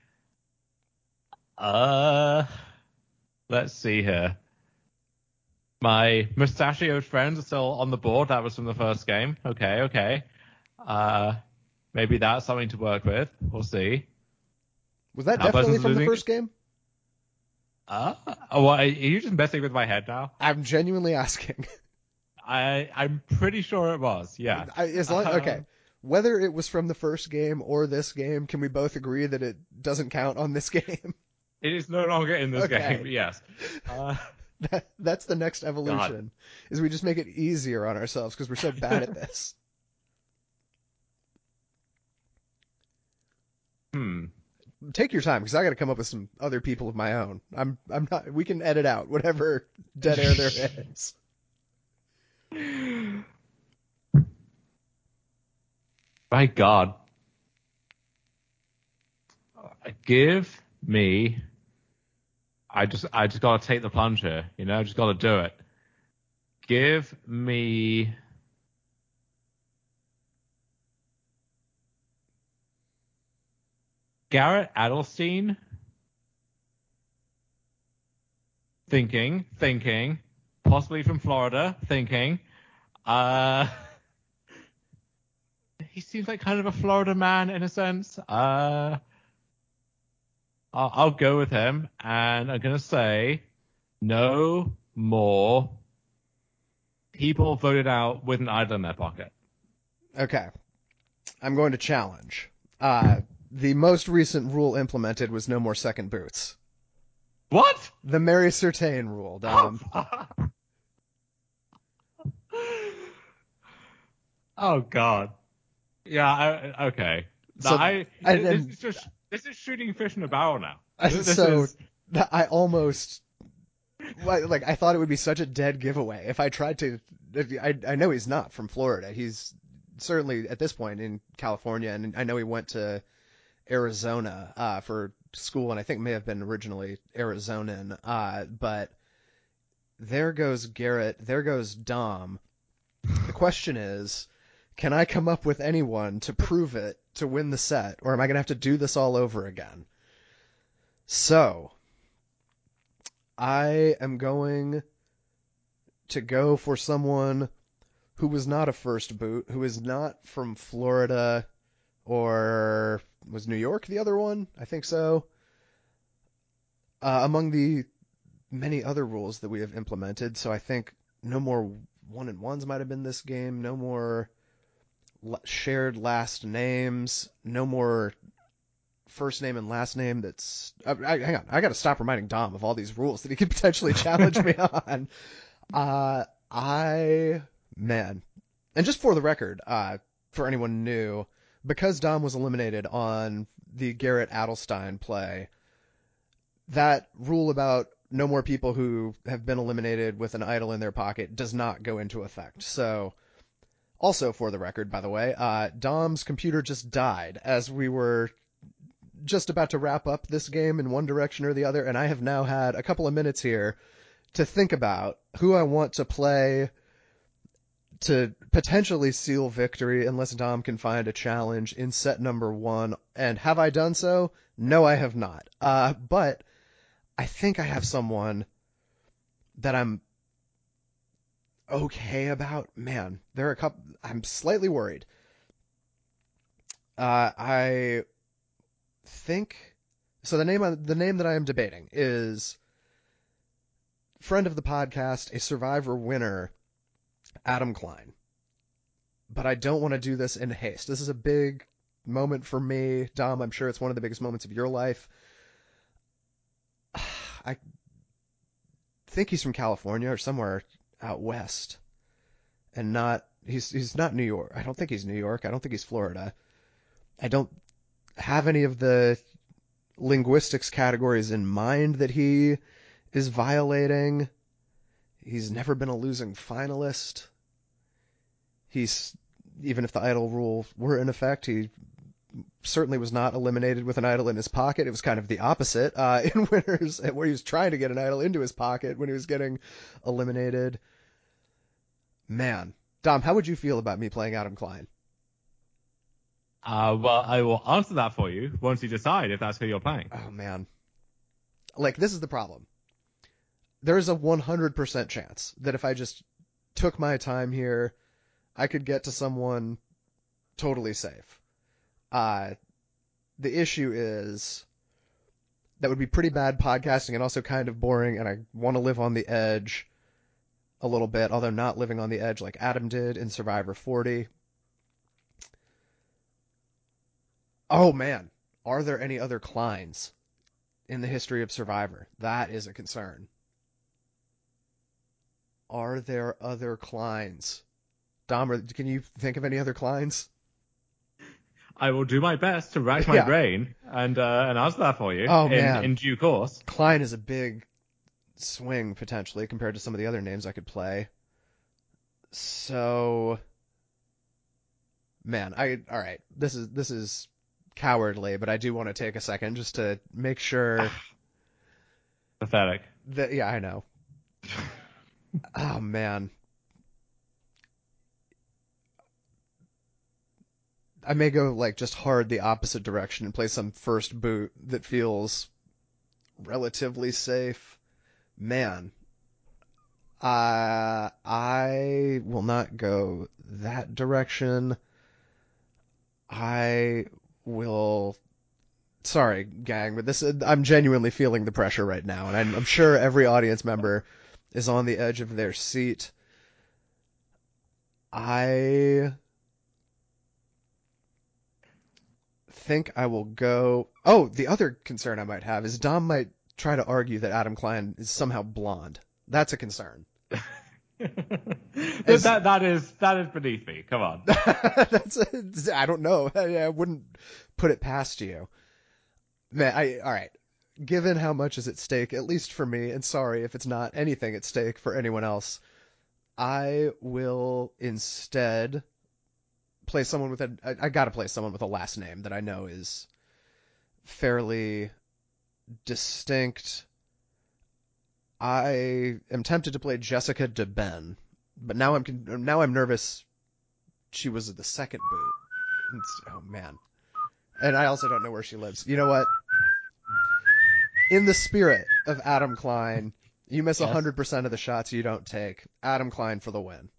Uh, let's see here. My mustachioed friends are still on the board. That was from the first game. Okay, okay. Uh, maybe that's something to work with. We'll see. Was that That definitely person's from the losing. first game? Uh, oh, well, are you just messing with my head now? I'm genuinely asking. I I'm pretty sure it was. Yeah. I, as long, okay. Um, Whether it was from the first game or this game, can we both agree that it doesn't count on this game? it is no longer in this Okay. game. Yes. Uh, That, that's the next God. evolution, is we just make it easier on ourselves because we're so bad at this. Hmm. Take your time because I got to come up with some other people of my own. I'm I'm not. We can edit out whatever dead air there is. My God. Give me. I just I just gotta take the plunge here. You know, just gotta do it. Give me. Garrett Adelstein. Thinking, thinking, possibly from Florida. Thinking. Uh, he seems like kind of a Florida man in a sense. Uh, I'll, I'll go with him, and I'm gonna say no more people voted out with an idol in their pocket. Okay, I'm going to challenge. Uh, the most recent rule implemented was no more second boots. What? The Mary Certain rule, Dom. Oh God. Yeah. I, okay. No, So I. and, This and is just. This is shooting fish in a barrel now. This so is. I almost like, like I thought it would be such a dead giveaway if I tried to. If, I I know he's not from Florida. He's certainly at this point in California, and I know he went to Arizona uh, for school, and I think may have been originally Arizonan. Uh, but there goes Garrett. There goes Dom. The question is, can I come up with anyone to prove it to win the set, or am I going to have to do this all over again? So, I am going to go for someone who was not a first boot, who is not from Florida, or was New York the other one? I think so. Uh, among the many other rules that we have implemented, so I think no more one and ones might have been this game, no more shared last names, no more first name and last name that's I, I, hang on, I gotta stop reminding Dom of all these rules that he could potentially challenge me on. uh I man and just for the record, uh for anyone new, because Dom was eliminated on the Garrett Adelstein play, that rule about no more people who have been eliminated with an idol in their pocket does not go into effect. So also, for the record, by the way, uh, Dom's computer just died as we were just about to wrap up this game in one direction or the other, and I have now had a couple of minutes here to think about who I want to play to potentially seal victory unless Dom can find a challenge in set number one. And have I done so? No, I have not. Uh, but I think I have someone that I'm okay about. Man, there are a couple. I'm slightly worried. Uh, I think so. The name of, the name that I am debating is friend of the podcast, a Survivor winner, Adam Klein. But I don't want to do this in haste. This is a big moment for me, Dom. I'm sure it's one of the biggest moments of your life. I think he's from California or somewhere out west, and not he's he's not New York. I don't think he's New York. I don't think he's Florida. I don't have any of the linguistics categories in mind that he is violating. He's never been a losing finalist. He's, even if the idol rule were in effect, he certainly was not eliminated with an idol in his pocket. It was kind of the opposite uh, in Winners, where he was trying to get an idol into his pocket when he was getting eliminated. Man. Dom, how would you feel about me playing Adam Klein? Uh, well, I will answer that for you once you decide if that's who you're playing. Oh, man. Like, this is the problem. There is a one hundred percent chance that if I just took my time here, I could get to someone totally safe. Uh, the issue is that would be pretty bad podcasting and also kind of boring, and I want to live on the edge a little bit, although not living on the edge like Adam did in Survivor forty. Oh, man. Are there any other Kleins in the history of Survivor? That is a concern. Are there other Kleins? Dom, can you think of any other Kleins? I will do my best to rack my Yeah. brain and uh, and answer that for you Oh, in, man. in due course. Klein is a big swing, potentially, compared to some of the other names I could play. So, man, I all right. This is this is cowardly, but I do want to take a second just to make sure Pathetic. that, yeah, I know. Oh, man. I may go like just hard the opposite direction and play some first boot that feels relatively safe. Man, uh, I will not go that direction. I will. Sorry, gang, but this I'm genuinely feeling the pressure right now, and I'm, I'm sure every audience member is on the edge of their seat. I think I will go. Oh, the other concern I might have is Dom might try to argue that Adam Klein is somehow blonde. That's a concern. As, that that is that is beneath me. Come on. that's a, I don't know. I, I wouldn't put it past you. Man, I all right. Given how much is at stake, at least for me, and sorry if it's not anything at stake for anyone else, I will instead play someone with a. I, I gotta play someone with a last name that I know is fairly distinct. I am tempted to play Jessica DeBen, but now I'm now I'm nervous. She was the second boot. It's, oh man, and I also don't know where she lives. You know what? In the spirit of Adam Klein, you miss yes. one hundred percent of the shots you don't take. Adam Klein for the win.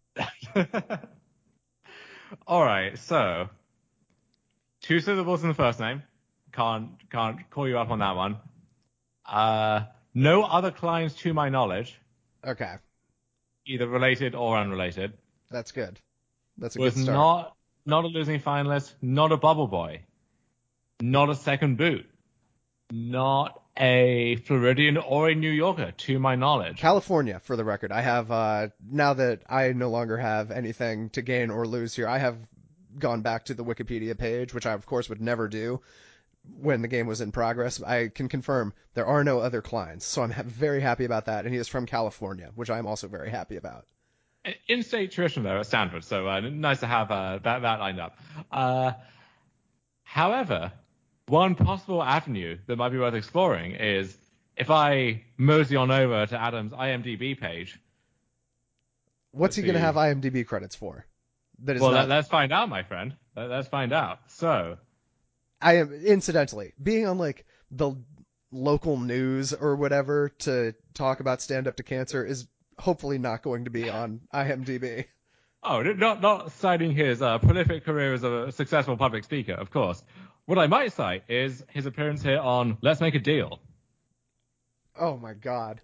All right, so two syllables in the first name. Can't can't call you up on that one. Uh, no other Kleins to my knowledge. Okay. Either related or unrelated. That's good. That's a Was good start. not not a losing finalist, not a bubble boy, not a second boot, not a Floridian or a New Yorker, to my knowledge. California, for the record. I have, uh, now that I no longer have anything to gain or lose here, I have gone back to the Wikipedia page, which I, of course, would never do when the game was in progress. I can confirm there are no other Kleins, so I'm ha- very happy about that, and he is from California, which I'm also very happy about. In-state tradition, though, at Stanford, so uh, nice to have uh, that, that lined up. Uh, however... One possible avenue that might be worth exploring is if I mosey on over to Adam's IMDb page. What's he going to have IMDb credits for? That is well, not... let's find out, my friend. Let's find out. So, I am incidentally being on like the local news or whatever to talk about Stand Up to Cancer is hopefully not going to be on IMDb. Oh, not not citing his uh, prolific career as a successful public speaker, of course. What I might cite is his appearance here on Let's Make a Deal. Oh my God.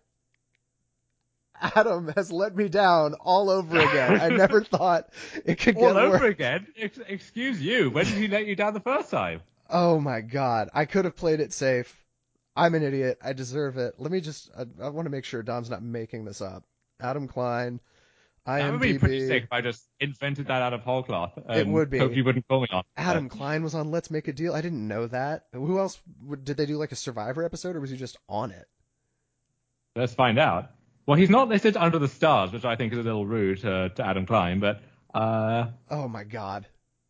Adam has let me down all over again. I never thought it could get all over worse. again? Ex- excuse you. When did he let you down the first time? Oh my God. I could have played it safe. I'm an idiot. I deserve it. Let me just, I, I want to make sure Dom's not making this up. Adam Klein, That would be pretty sick IMDb. if I just invented that out of whole cloth. And It would be. hope you wouldn't call me on it. Adam Klein was on Let's Make a Deal. I didn't know that. Who else? would- Did they do like a Survivor episode, or was he just on it? Let's find out. Well, he's not listed under the stars, which I think is a little rude to, to Adam Klein, but uh, Oh my God.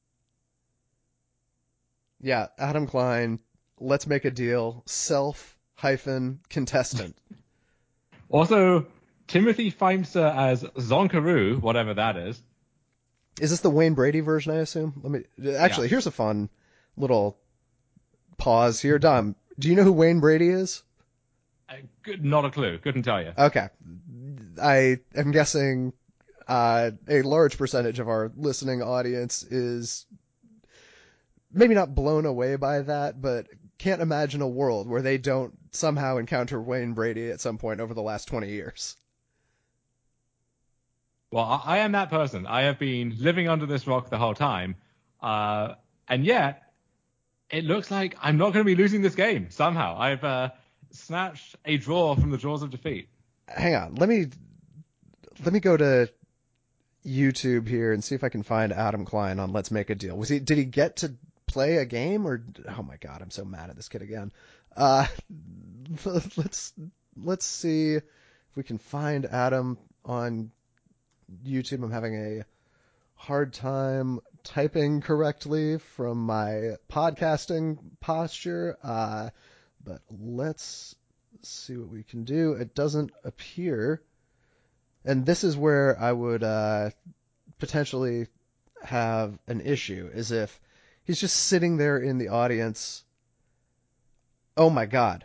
Yeah, Adam Klein, Let's Make a Deal, self hyphen contestant. also Timothy Feimster as Zonkaroo, whatever that is. Is this the Wayne Brady version, I assume? Let me actually. Yeah. Here's a fun little pause here. Dom, do you know who Wayne Brady is? Uh, good, not a clue. Couldn't tell you. Okay, I am guessing uh, a large percentage of our listening audience is maybe not blown away by that, but can't imagine a world where they don't somehow encounter Wayne Brady at some point over the last twenty years. Well, I, I am that person. I have been living under this rock the whole time, uh, and yet it looks like I'm not going to be losing this game somehow. I've uh, snatched a draw from the jaws of defeat. Hang on, let me let me go to YouTube here and see if I can find Adam Klein on Let's Make a Deal. Was he? Did he get to play a game, or oh my God, I'm so mad at this kid again. Uh, let's let's see if we can find Adam on YouTube. I'm having a hard time typing correctly from my podcasting posture, uh, but let's see what we can do. It doesn't appear, and this is where I would uh, potentially have an issue, is if he's just sitting there in the audience. Oh my God.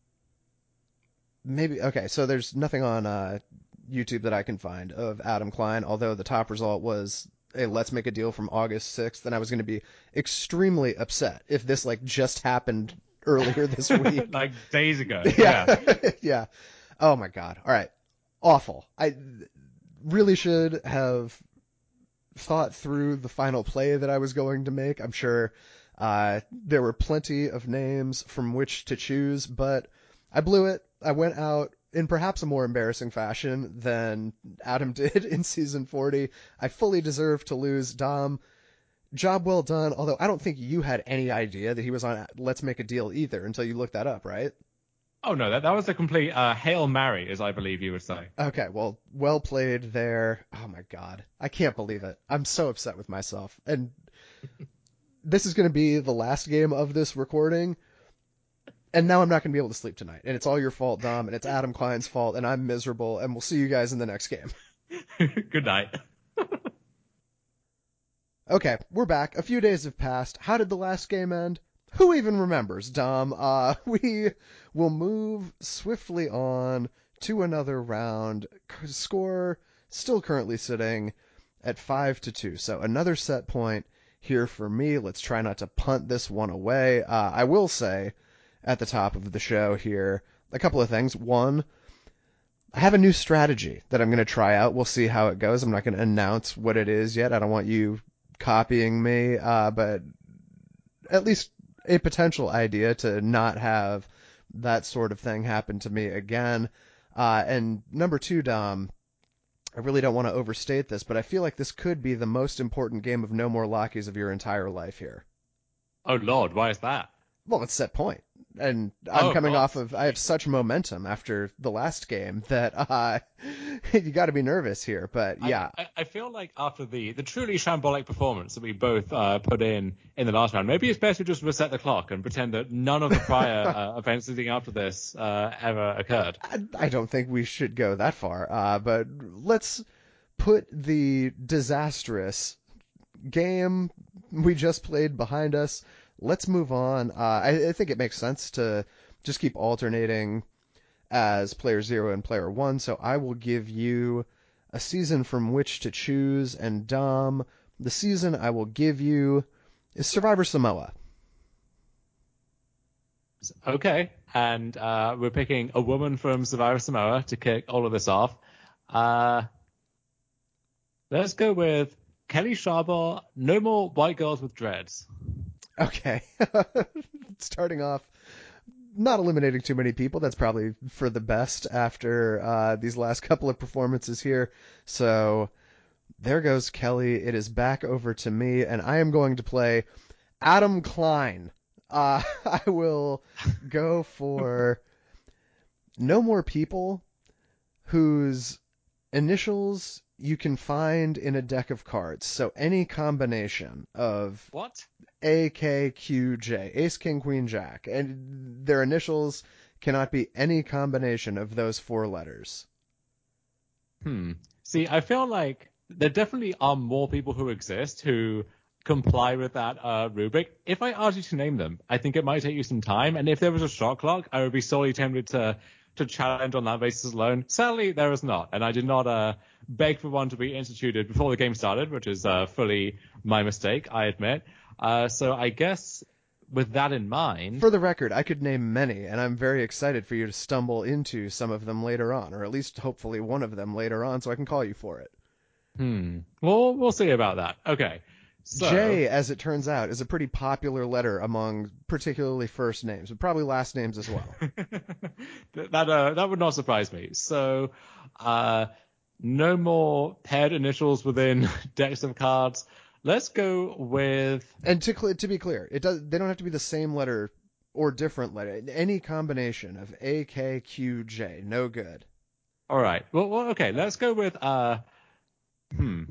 Maybe, okay, so there's nothing on uh, YouTube that I can find of Adam Klein, although the top result was a Let's Make a Deal from August sixth, and I was going to be extremely upset if this like just happened earlier this week. Like days ago. Yeah. Yeah. Yeah. Oh my God. All right. Awful. I really should have thought through the final play that I was going to make. I'm sure uh, there were plenty of names from which to choose, but I blew it. I went out in perhaps a more embarrassing fashion than Adam did in season forty. I fully deserve to lose. Dom, job well done, although I don't think you had any idea that he was on Let's Make a Deal either until you looked that up, right? Oh no, that that was a complete uh, Hail Mary, as I believe you would say. Okay, well, well played there. Oh my God. I can't believe it. I'm so upset with myself. And this is going to be the last game of this recording. And now I'm not going to be able to sleep tonight. And it's all your fault, Dom, and it's Adam Klein's fault, and I'm miserable, and we'll see you guys in the next game. Good night. Okay, we're back. A few days have passed. How did the last game end? Who even remembers, Dom? Uh, we will move swiftly on to another round. Score still currently sitting at five to two. So another set point here for me. Let's try not to punt this one away. Uh, I will say at the top of the show here a couple of things. One, I have a new strategy that I'm going to try out. We'll see how it goes. I'm not going to announce what it is yet. I don't want you copying me, uh, but at least a potential idea to not have that sort of thing happen to me again. Uh, and number two, Dom, I really don't want to overstate this, but I feel like this could be the most important game of No More Lockies of your entire life here. Oh Lord, why is that? Well, it's set point. And I'm Oh, coming God. off of, I have such momentum after the last game that uh, you got to be nervous here. But yeah. I, I, I feel like after the, the truly shambolic performance that we both uh, put in in the last round, maybe it's best to just reset the clock and pretend that none of the prior uh, events leading up to this uh, ever occurred. I, I don't think we should go that far. Uh, but let's put the disastrous game we just played behind us. Let's move on. Uh, I, I think it makes sense to just keep alternating as player zero and player one, so I will give you a season from which to choose, and Dom, the season I will give you is Survivor Samoa. Okay, and uh, we're picking a woman from Survivor Samoa to kick all of this off. Uh, let's go with Kelly Sharbaugh, No More White Girls with Dreads. Okay. Starting off, not eliminating too many people. That's probably for the best after uh, these last couple of performances here. So there goes Kelly. It is back over to me, and I am going to play Adam Klein. Uh, I will go for No More People whose initials you can find in a deck of cards. So any combination of What? A, K, Q, J, Ace, King, Queen, Jack, and their initials cannot be any combination of those four letters. Hmm. See, I feel like there definitely are more people who exist who comply with that uh, rubric. If I asked you to name them, I think it might take you some time. And if there was a shot clock, I would be sorely tempted to to challenge on that basis alone. Sadly, there is not, and I did not uh, beg for one to be instituted before the game started, which is uh, fully my mistake, I admit. Uh, so I guess with that in mind, For the record, I could name many, and I'm very excited for you to stumble into some of them later on, or at least hopefully one of them later on, so I can call you for it. hmm, well, we'll see about that. Okay. So, J, as it turns out, is a pretty popular letter among particularly first names, but probably last names as well. that uh, that would not surprise me. So, uh, no more paired initials within decks of cards. Let's go with. And to cl- to be clear, it does they don't have to be the same letter or different letter. Any combination of A, K, Q, J, no good. All right. Well, well okay. Let's go with. Uh, hmm.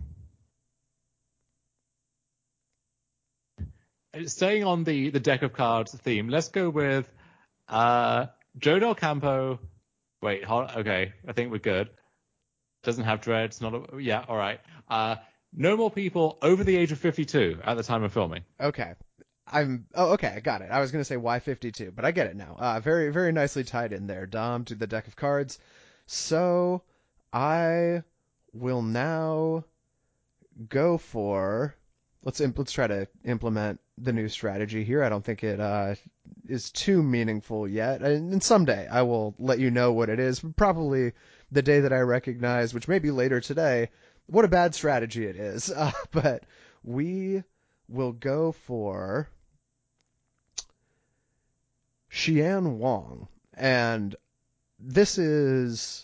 Staying on the the deck of cards theme, let's go with uh, Joe Del Campo. Wait, hold, okay. I think we're good. Doesn't have dreads. Not a, yeah. All right. Uh, no more people over the age of fifty-two at the time of filming. Okay. I'm oh okay, I got it. I was gonna say Y fifty-two, but I get it now. Uh, very very nicely tied in there, Dom, to the deck of cards. So I will now go for let's imp- let's try to implement the new strategy here. I don't think it uh, is too meaningful yet, and, and someday I will let you know what it is. Probably the day that I recognize, which may be later today, what a bad strategy it is. Uh, but we will go for Xian Wang, and this is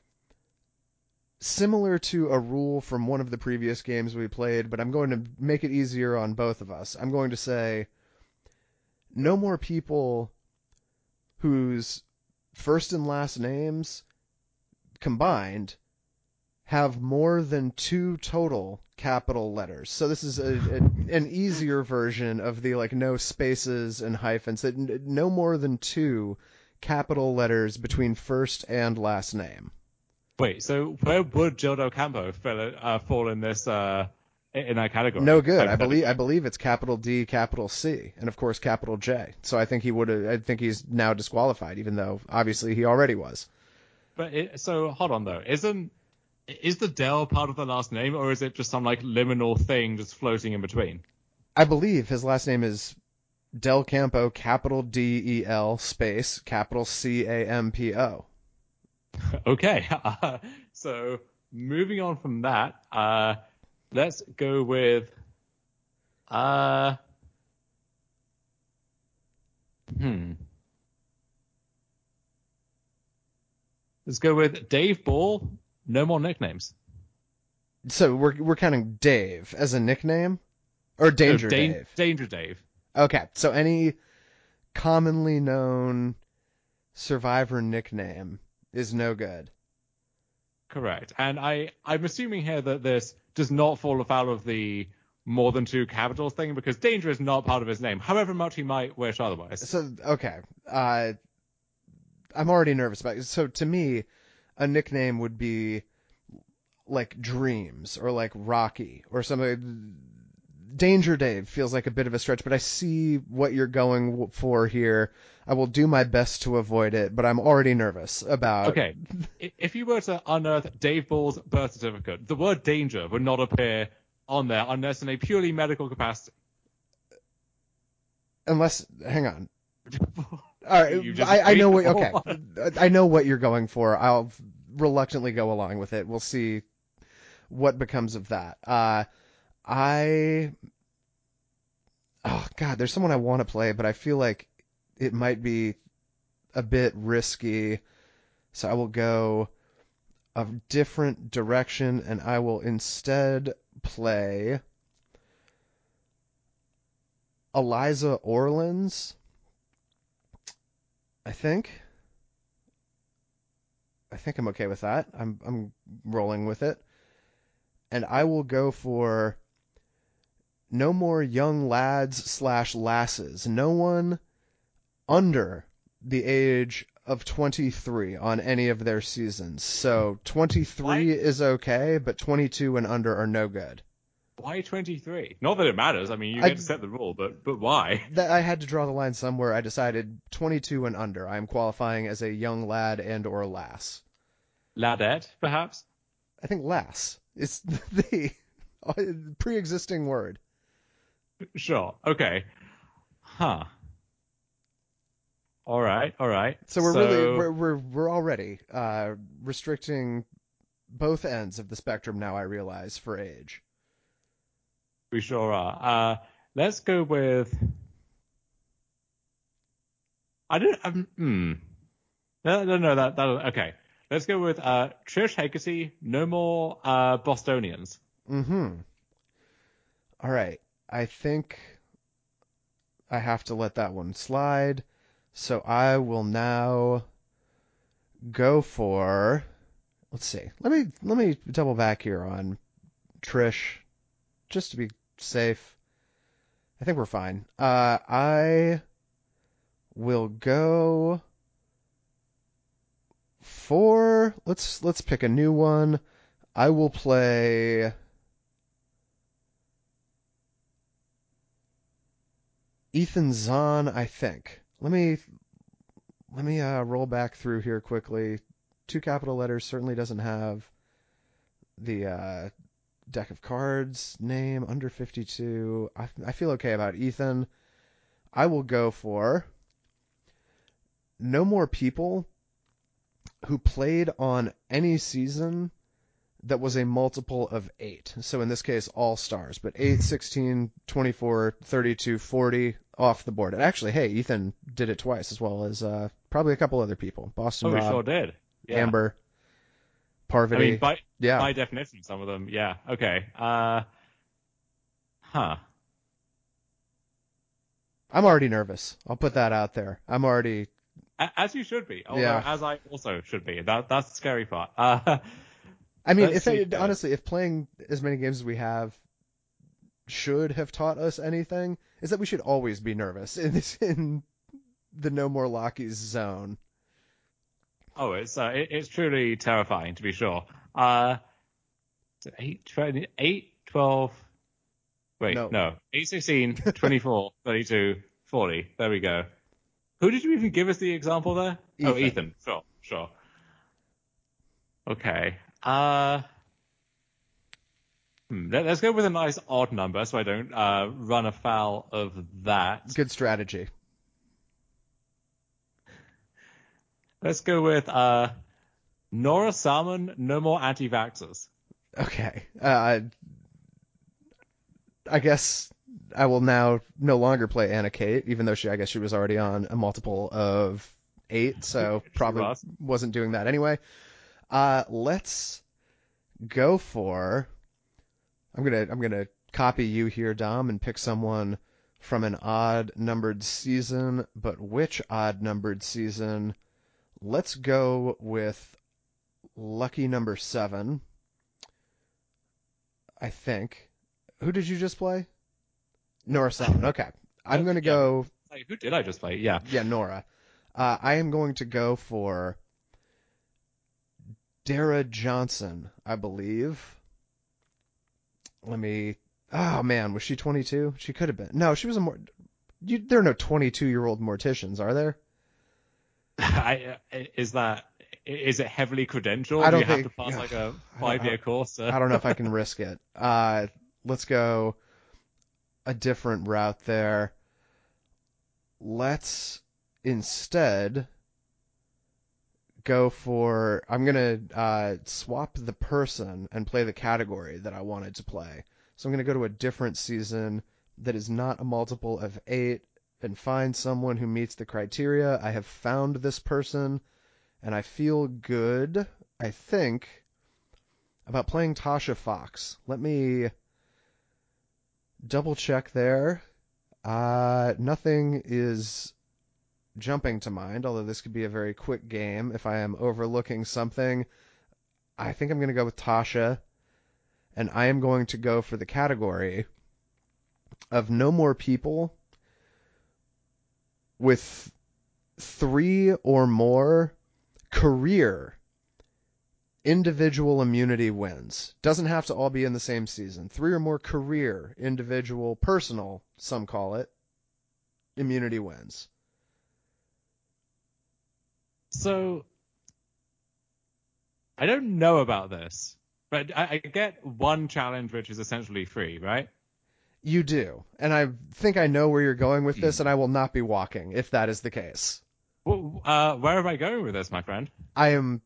similar to a rule from one of the previous games we played, but I'm going to make it easier on both of us. I'm going to say no more people whose first and last names combined have more than two total capital letters. So this is a, a, an easier version of the like no spaces and hyphens. That no more than two capital letters between first and last name. Wait, so where would Joe Del Campo fall, uh, fall in this uh, in that category? No good. I believe I believe it's capital D, capital C, and of course capital J. So I think he would. I think he's now disqualified, even though obviously he already was. But it, so hold on though, isn't is the Del part of the last name, or is it just some like liminal thing just floating in between? I believe his last name is Del Campo, capital D E L space capital C A M P O. Okay, uh, so moving on from that, uh, let's go with uh, hmm. Let's go with Dave Ball. No more nicknames. So we're we're counting Dave as a nickname, or No, Danger Dan- Dave. Danger Dave. Okay, so any commonly known Survivor nickname is no good. Correct. And I, I'm assuming here that this does not fall afoul of the more than two capitals thing because danger is not part of his name, however much he might wish otherwise. So okay, uh, I'm already nervous about it. So to me, a nickname would be like Dreams or like Rocky or something. Danger Dave feels like a bit of a stretch, but I see what you're going for here. I will do my best to avoid it, but I'm already nervous about... Okay, if you were to unearth Dave Ball's birth certificate, the word danger would not appear on there unless in a purely medical capacity. Unless, hang on. All right, You just I, I know what. agreed Okay, or- I know what you're going for. I'll reluctantly go along with it. We'll see what becomes of that. Uh, I. Oh God, there's someone I want to play, but I feel like it might be a bit risky, so I will go a different direction, and I will instead play Eliza Orleans. I think. I think I'm okay with that. I'm I'm rolling with it. And I will go for no more young lads slash lasses. No one under the age of twenty-three on any of their seasons. So twenty-three Why? is okay, but twenty-two and under are no good. Why twenty-three? Not that it matters. I mean, you I- get to set the rule, but but why? That I had to draw the line somewhere. I decided twenty-two and under. I am qualifying as a young lad and or lass. Ladette, perhaps? I think lass is the pre-existing word. Sure. Okay. Huh. All right. All right. So we're really we're we're we're already uh, restricting both ends of the spectrum now. I realize for age. We sure are. Uh, let's go with. I don't. Um, hmm. No, no, no. That that okay. Let's go with uh, Trish Hegarty. No more uh, Bostonians. Mm-hmm. All right. I think I have to let that one slide. So I will now go for. Let's see. Let me let me double back here on Trish, just to be safe. I think we're fine. Uh, I will go for. Let's let's pick a new one. I will play Ethan Zahn, I think. Let me let me uh, roll back through here quickly. Two capital letters certainly doesn't have the uh, deck of cards name. Under fifty-two. I, I feel okay about Ethan. I will go for no more people who played on any season that was a multiple of eight. So in this case, all stars, but eight, sixteen, twenty-four, thirty-two, forty off the board. And actually, hey, Ethan did it twice, as well as uh, probably a couple other people. Boston Oh, we Rob, sure did. Yeah. Amber, Parvati. I mean, by yeah. by definition, some of them. Yeah. Okay. Uh. Huh. I'm already nervous. I'll put that out there. I'm already. As you should be. Although, Yeah. as I also should be. That that's the scary part. Uh. I mean, Let's if see it, here. honestly, if playing as many games as we have should have taught us anything, is that we should always be nervous in this in the no more Lockies zone. Oh, it's uh, it, it's truly terrifying to be sure. Uh, eight, twenty, eight, twelve. Wait, No. no. eight, sixteen, twenty-four, thirty-two, forty. There we go. Who did you even give us the example there? Ethan. Oh, Ethan. Sure, sure. Okay. Uh, hmm, let, us go with a nice odd number so I don't uh, run afoul of that. Good strategy. Let's go with uh, Nora Salmon, no more anti-vaxxers. Okay. Uh, I guess I will now no longer play Anna Kate, even though she, I guess she was already on a multiple of eight, so probably was. wasn't doing that anyway. Uh, let's go for. I'm gonna I'm gonna copy you here, Dom, and pick someone from an odd numbered season. But which odd numbered season? Let's go with lucky number seven. I think. Who did you just play? Nora Salmon. Okay. I'm going to Yeah. go. Like, who did I just play? Yeah. Yeah, Nora. Uh, I am going to go for Dara Johnson, I believe. Let me Oh man, was she twenty-two? She could have been. No, she was a more. You, there are no twenty-two-year-old morticians, are there? I, is that is it heavily credentialed? I Do don't you have think. to pass like a I don't, five year I, course? I don't know if I can risk it. Uh, let's go a different route there. Let's instead go for. I'm gonna uh, swap the person and play the category that I wanted to play. So I'm gonna go to a different season that is not a multiple of eight and find someone who meets the criteria. I have found this person, and I feel good, I think, about playing Tasha Fox. Let me double check there. Uh, nothing is jumping to mind, although this could be a very quick game if I am overlooking something. I think I'm going to go with Tasha, and I am going to go for the category of no more people with three or more career individual immunity wins. Doesn't have to all be in the same season. Three or more career, individual, personal, some call it, immunity wins. So I don't know about this, but I, I get one challenge which is essentially free, right? You do. And I think I know where you're going with this, Hmm. and I will not be walking if that is the case. Well, uh, where am I going with this, my friend? I am.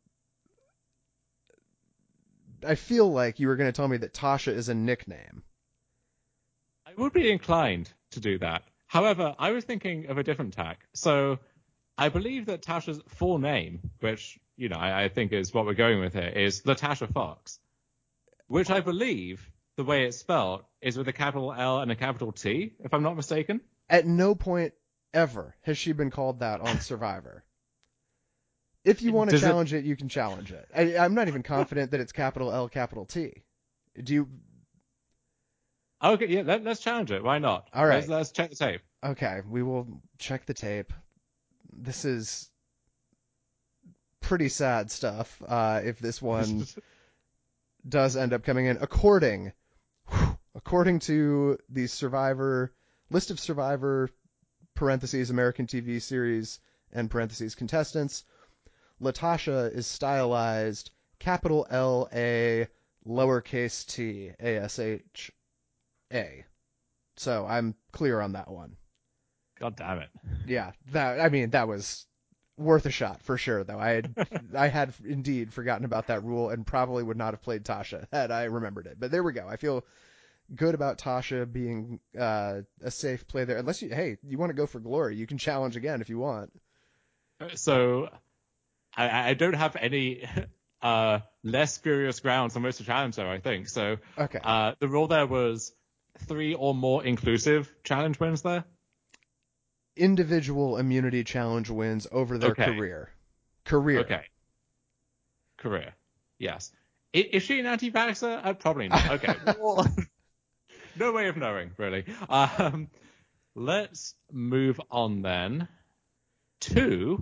I feel like you were going to tell me that Tasha is a nickname. I would be inclined to do that. However, I was thinking of a different tack. So I believe that Tasha's full name, which, you know, I, I think is what we're going with here, is Latasha Fox, which I believe the way it's spelled is with a capital L and a capital T, if I'm not mistaken. At no point ever has she been called that on Survivor. If you want to Does it? challenge it, you can challenge it. I, I'm not even confident that it's capital L, capital T. Do you? Okay, yeah, let, let's challenge it. Why not? All right. Let's, let's check the tape. Okay, we will check the tape. This is pretty sad stuff. Uh, if this one does end up coming in, according according to the Survivor list of Survivor parentheses American T V series and parentheses contestants, Latasha is stylized capital L A lowercase t A S H A. So I'm clear on that one. God damn it. Yeah, that I mean that was worth a shot for sure, though. I had I had indeed forgotten about that rule and probably would not have played Tasha had I remembered it. But there we go. I feel good about Tasha being uh, a safe play there. Unless you, hey, you want to go for glory, you can challenge again if you want. So I, I don't have any uh, less spurious grounds on which to challenge there, I think. So Okay. uh, the rule there was three or more inclusive challenge wins there. Individual immunity challenge wins over their Okay. career. Career. Okay. Career. Yes. Is, is she an anti-vaxxer? Uh, probably not. Okay. Well, no way of knowing, really. Um, let's move on then to.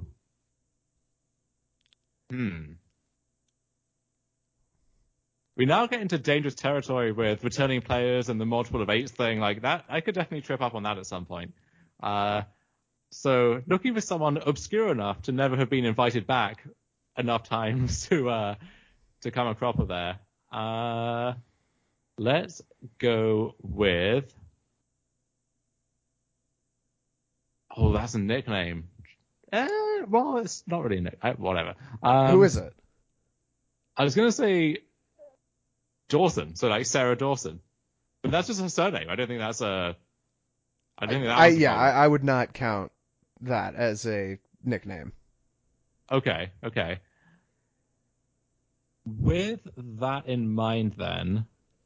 Hmm. We now get into dangerous territory with returning players and the multiple of eights thing like that. I could definitely trip up on that at some point. Uh, so looking for someone obscure enough to never have been invited back enough times to uh, to come a cropper there. Uh, let's go with. Oh, that's a nickname. Eh, well, it's not really a nickname. Whatever. Um, Who is it? I was gonna say Dawson, so like Sarah Dawson, but that's just her surname. I don't think that's a. I don't think that I, was a yeah, I, problem. I would not count that as a nickname. Okay, okay. With that in mind, then.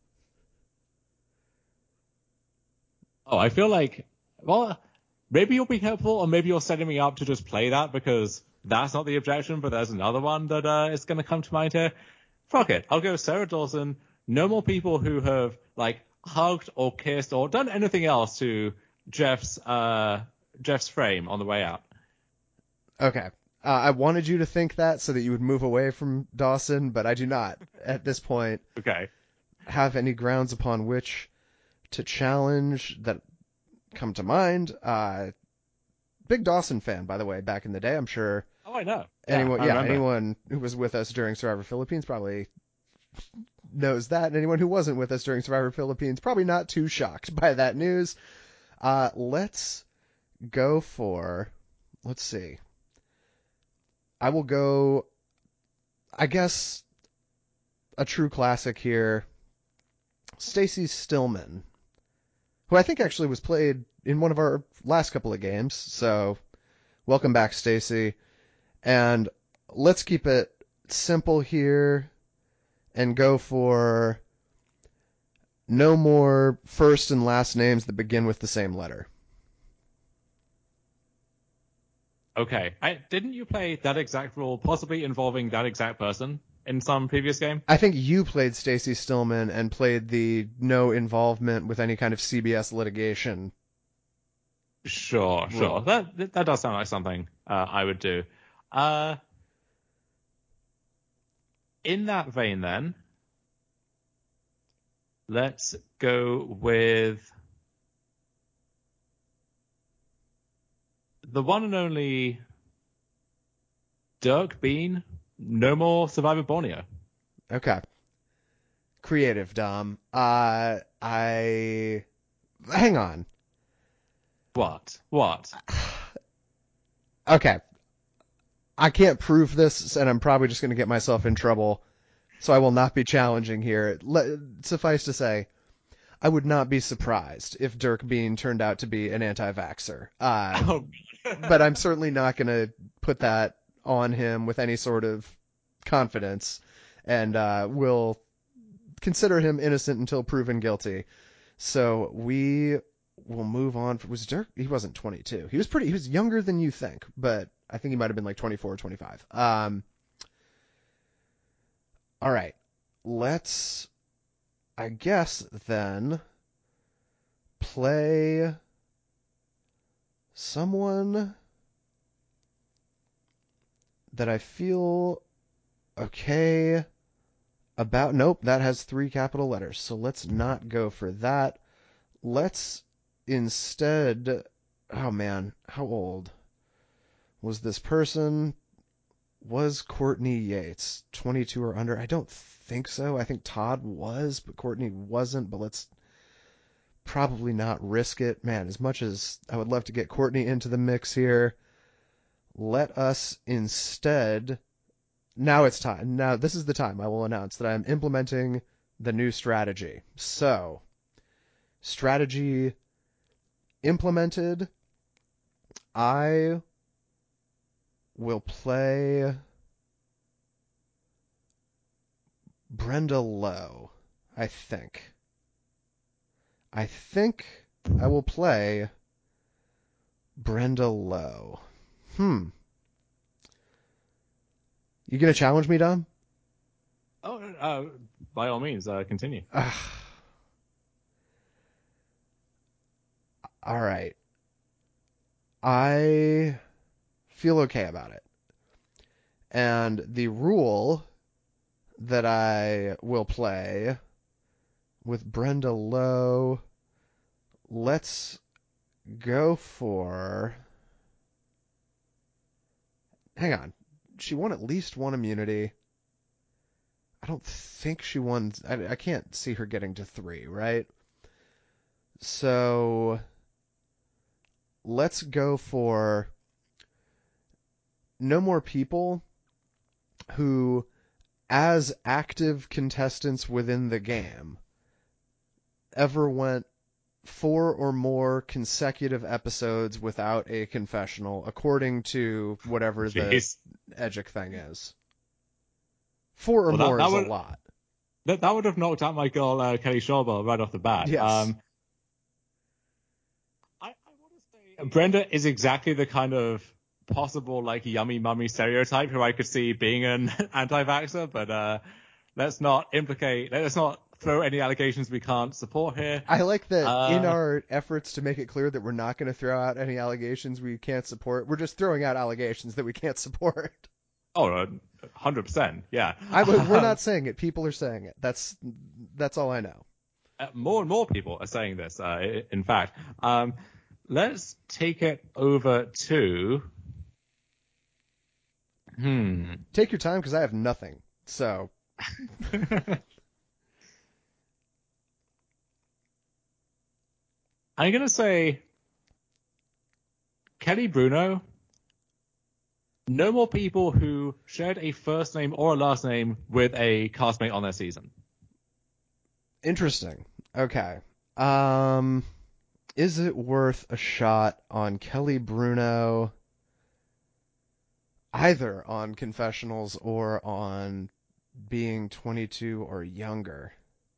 Oh, I feel like, well, maybe you'll be helpful, or maybe you're setting me up to just play that because that's not the objection, but there's another one that uh, is going to come to mind here. Fuck it, I'll go Sarah Dawson. No more people who have like hugged or kissed or done anything else to Jeff's uh, Jeff's frame on the way out. Okay. Uh, I wanted you to think that so that you would move away from Dawson, but I do not, at this point, Okay. have any grounds upon which to challenge that come to mind. Uh, big Dawson fan, by the way, back in the day. I'm sure Oh, I know. anyone, yeah, yeah, remember. anyone who was with us during Survivor Philippines probably knows that, and anyone who wasn't with us during Survivor Philippines probably not too shocked by that news. Uh, let's go for, let's see. I will go, I guess, a true classic here. Stacy Stillman, who I think actually was played in one of our last couple of games. So, welcome back, Stacy. And let's keep it simple here and go for no more first and last names that begin with the same letter. Okay. I, didn't you play that exact rule, possibly involving that exact person in some previous game? I think you played Stacy Stillman and played the no involvement with any kind of C B S litigation. Sure, rule. sure. That that does sound like something uh, I would do. Uh, in that vein, then, let's go with the one and only Dirk Bean. No more Survivor Borneo. Okay. Creative, Dom. Uh, I... Hang on. What? What? Okay. I can't prove this, and I'm probably just going to get myself in trouble, so I will not be challenging here. Le- suffice to say, I would not be surprised if Dirk Bean turned out to be an anti-vaxxer. Uh, Oh. but I'm certainly not going to put that on him with any sort of confidence, and uh, will consider him innocent until proven guilty. So we will move on. Was Dirk? He wasn't twenty-two. He was pretty. He was younger than you think, but I think he might have been like twenty-four or twenty-five. Um. All right. Let's, I guess, then play someone that I feel okay about. Nope, that has three capital letters, so let's not go for that. Let's instead, oh man, how old was this person? Was Courtney Yates twenty-two or under? I don't think so. I think Todd was, but Courtney wasn't. But let's probably not risk it. Man, as much as I would love to get Courtney into the mix here, let us instead... Now it's time. Now this is the time I will announce that I'm implementing the new strategy. So, strategy implemented. I will play Brenda Lowe, I think. I think I will play Brenda Lowe. Hmm. You gonna challenge me, Dom? Oh, uh, by all means, uh, continue. Uh, all right. I feel okay about it. And the rule that I will play with Brenda Lowe, let's go for... Hang on. She won at least one immunity. I don't think she won... I, I can't see her getting to three, right? So let's go for no more people who, as active contestants within the game, ever went four or more consecutive episodes without a confessional, according to whatever Jeez. the Edgic thing is. Four or Well, that- more that is would- a lot. That that would have knocked out my girl uh, Kelly Schauber right off the bat. Yes. Um, I, I want to say Brenda is exactly the kind of possible like yummy mummy stereotype who I could see being an anti-vaxxer, but uh, let's not implicate, let's not throw any allegations we can't support here. I like that Uh, in our efforts to make it clear that we're not going to throw out any allegations we can't support, we're just throwing out allegations that we can't support. Oh, one hundred percent, yeah. I, we're not saying it. People are saying it. That's that's all I know. uh, more and more people are saying this. Uh, in fact, um, let's take it over to. Hmm. Take your time because I have nothing. So. I'm gonna say Kelly Bruno. No more people who shared a first name or a last name with a castmate on their season. Interesting. Okay. Um, is it worth a shot on Kelly Bruno, either on confessionals or on being twenty-two or younger?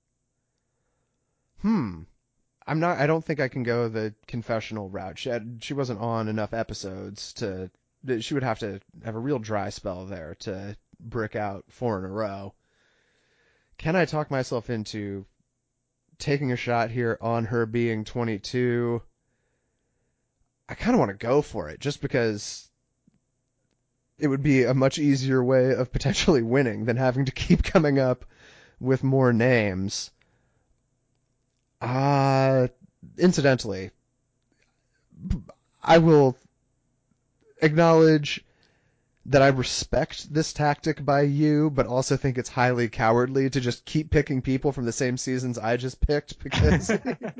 Hmm. I'm not. I don't think I can go the confessional route. She had, she wasn't on enough episodes to. She would have to have a real dry spell there to brick out four in a row. Can I talk myself into taking a shot here on her being twenty-two? I kind of want to go for it just because it would be a much easier way of potentially winning than having to keep coming up with more names. Uh, incidentally, I will acknowledge that I respect this tactic by you, but also think it's highly cowardly to just keep picking people from the same seasons I just picked because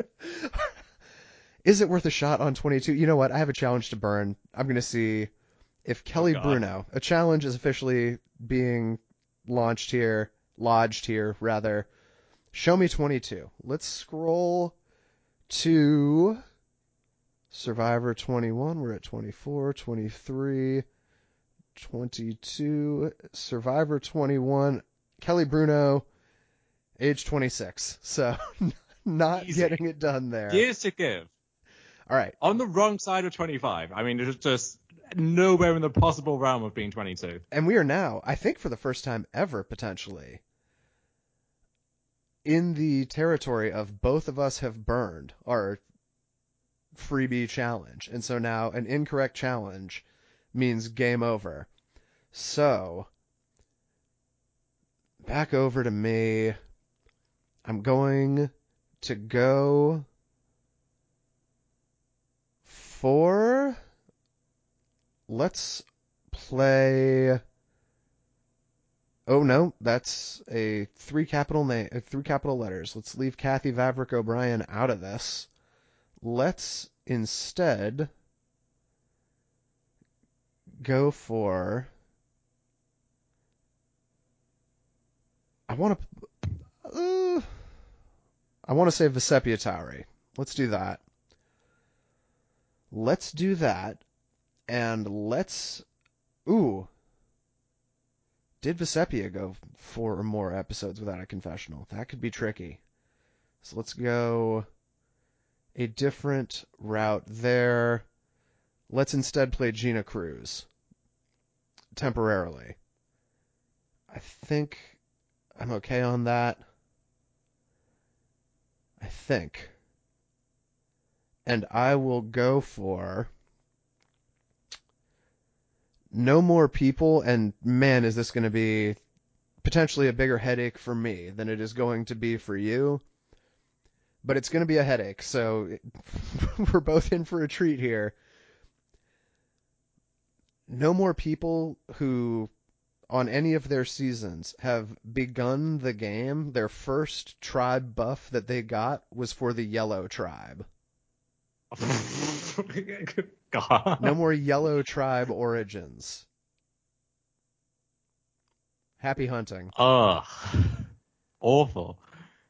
is it worth a shot on twenty-two? You know what? I have a challenge to burn. I'm going to see if Kelly Oh, Bruno, a challenge is officially being launched here, lodged here, rather. Show me twenty-two. Let's scroll to Survivor twenty-one. We're at twenty-four, twenty-three, twenty-two. Survivor twenty-one. Kelly Bruno, age twenty-six. So not Easy. getting it done there. Years to give. All right. On the wrong side of twenty-five. I mean, it's just nowhere in the possible realm of being twenty-two. And we are now, I think for the first time ever, potentially, in the territory of both of us have burned our freebie challenge. And so now an incorrect challenge means game over. So, back over to me. I'm going to go for... Let's play... Oh no, that's a three capital name, three capital letters. Let's leave Kathy Vavrick O'Brien out of this. Let's instead go for. I want to. Uh, I want to say Vesepiatari. Let's do that. Let's do that, and let's. Ooh. Did Vesepia go four or more episodes without a confessional? That could be tricky. So let's go a different route there. Let's instead play Gina Cruz. Temporarily. I think I'm okay on that. I think. And I will go for no more people, and man, is this going to be potentially a bigger headache for me than it is going to be for you. But it's going to be a headache, so we're both in for a treat here. No more people who, on any of their seasons, have begun the game. Their first tribe buff that they got was for the yellow tribe. God. No more yellow tribe origins. Happy hunting. Ugh. Awful.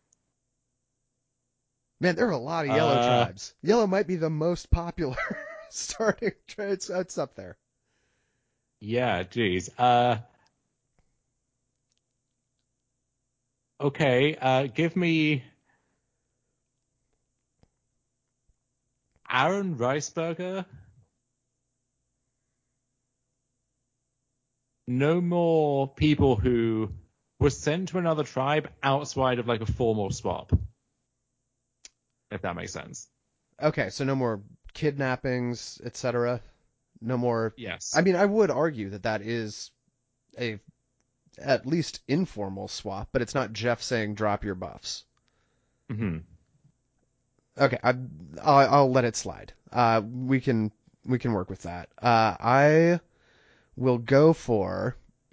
Man, there are a lot of yellow Uh, tribes. Yellow might be the most popular starting tribe. It's, it's up there. Yeah, geez. Uh, okay, uh, give me Aaron Reisberger. No more people who were sent to another tribe outside of like a formal swap. If that makes sense. Okay, so no more kidnappings, et cetera. No more. Yes. I mean, I would argue that that is a at least informal swap, but it's not Jeff saying drop your buffs. Mm-hmm. Okay, I, I'll, I'll let it slide. Uh, we can we can work with that. Uh, I will go for.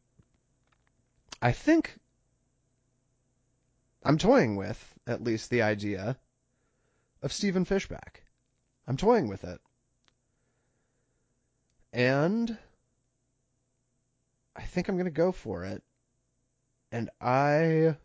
I think I'm toying with at least the idea of Stephen Fishback. I'm toying with it, and I think I'm gonna go for it. And I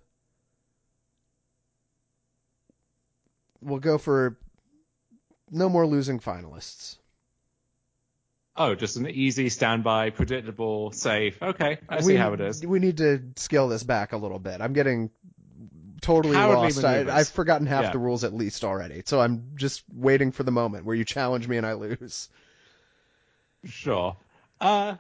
will go for no more losing finalists. Oh, just an easy standby, predictable, safe. Okay, I see We how it is. we need to scale this back a little bit. I'm getting totally Cowardly lost. I, maneuvers. I've forgotten half Yeah, the rules at least already. So I'm just waiting for the moment where you challenge me and I lose. sure. Uh,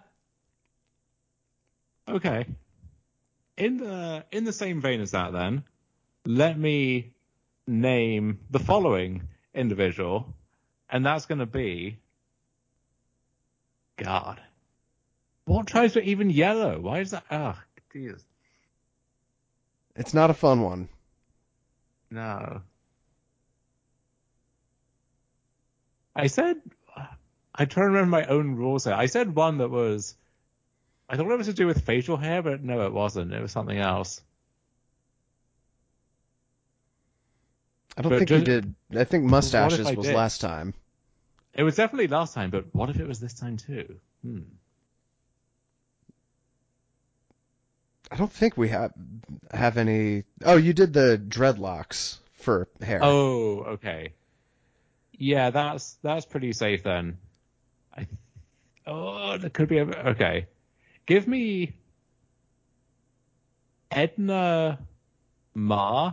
okay. In the in the same vein as that, then, let me name the following individual, and that's going to be God. What tribes are even yellow? Why is that? Ah, oh, Jesus. It's not a fun one. No. I said I try to remember my own rules here. I said one that was I thought it was to do with facial hair, but no, it wasn't. It was something else. I don't But think you just, did. I think what if mustaches I was did? last time. It was definitely last time, but what if it was this time too? Hmm. I don't think we have have any. Oh, you did the dreadlocks for hair. Oh, okay. Yeah, that's that's pretty safe then. I oh, that could be a, okay. Give me Edna Ma.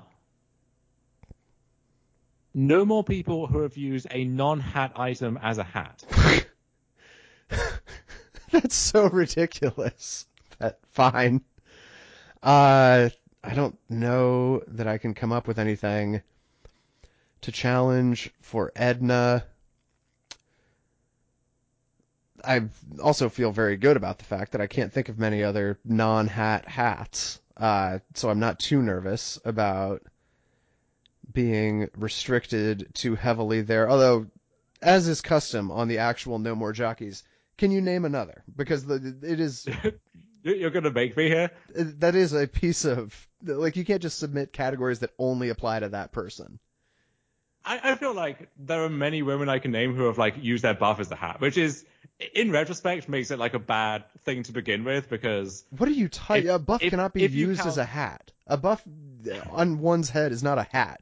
No more people who have used a non-hat item as a hat. That's so ridiculous. But fine. Uh, I don't know that I can come up with anything to challenge for Edna. I also feel very good about the fact that I can't think of many other non-hat hats. Uh, so I'm not too nervous about being restricted too heavily there. Although, as is custom on the actual No More Jockeys, can you name another? Because the, it is You're gonna make me here? that is a piece of like you can't just submit categories that only apply to that person. I, I feel like there are many women I can name who have like used their buff as a hat, which is, in retrospect, makes it like a bad thing to begin with because What are you talking? if A buff if cannot be if you used as count, a hat. A buff on one's head is not a hat.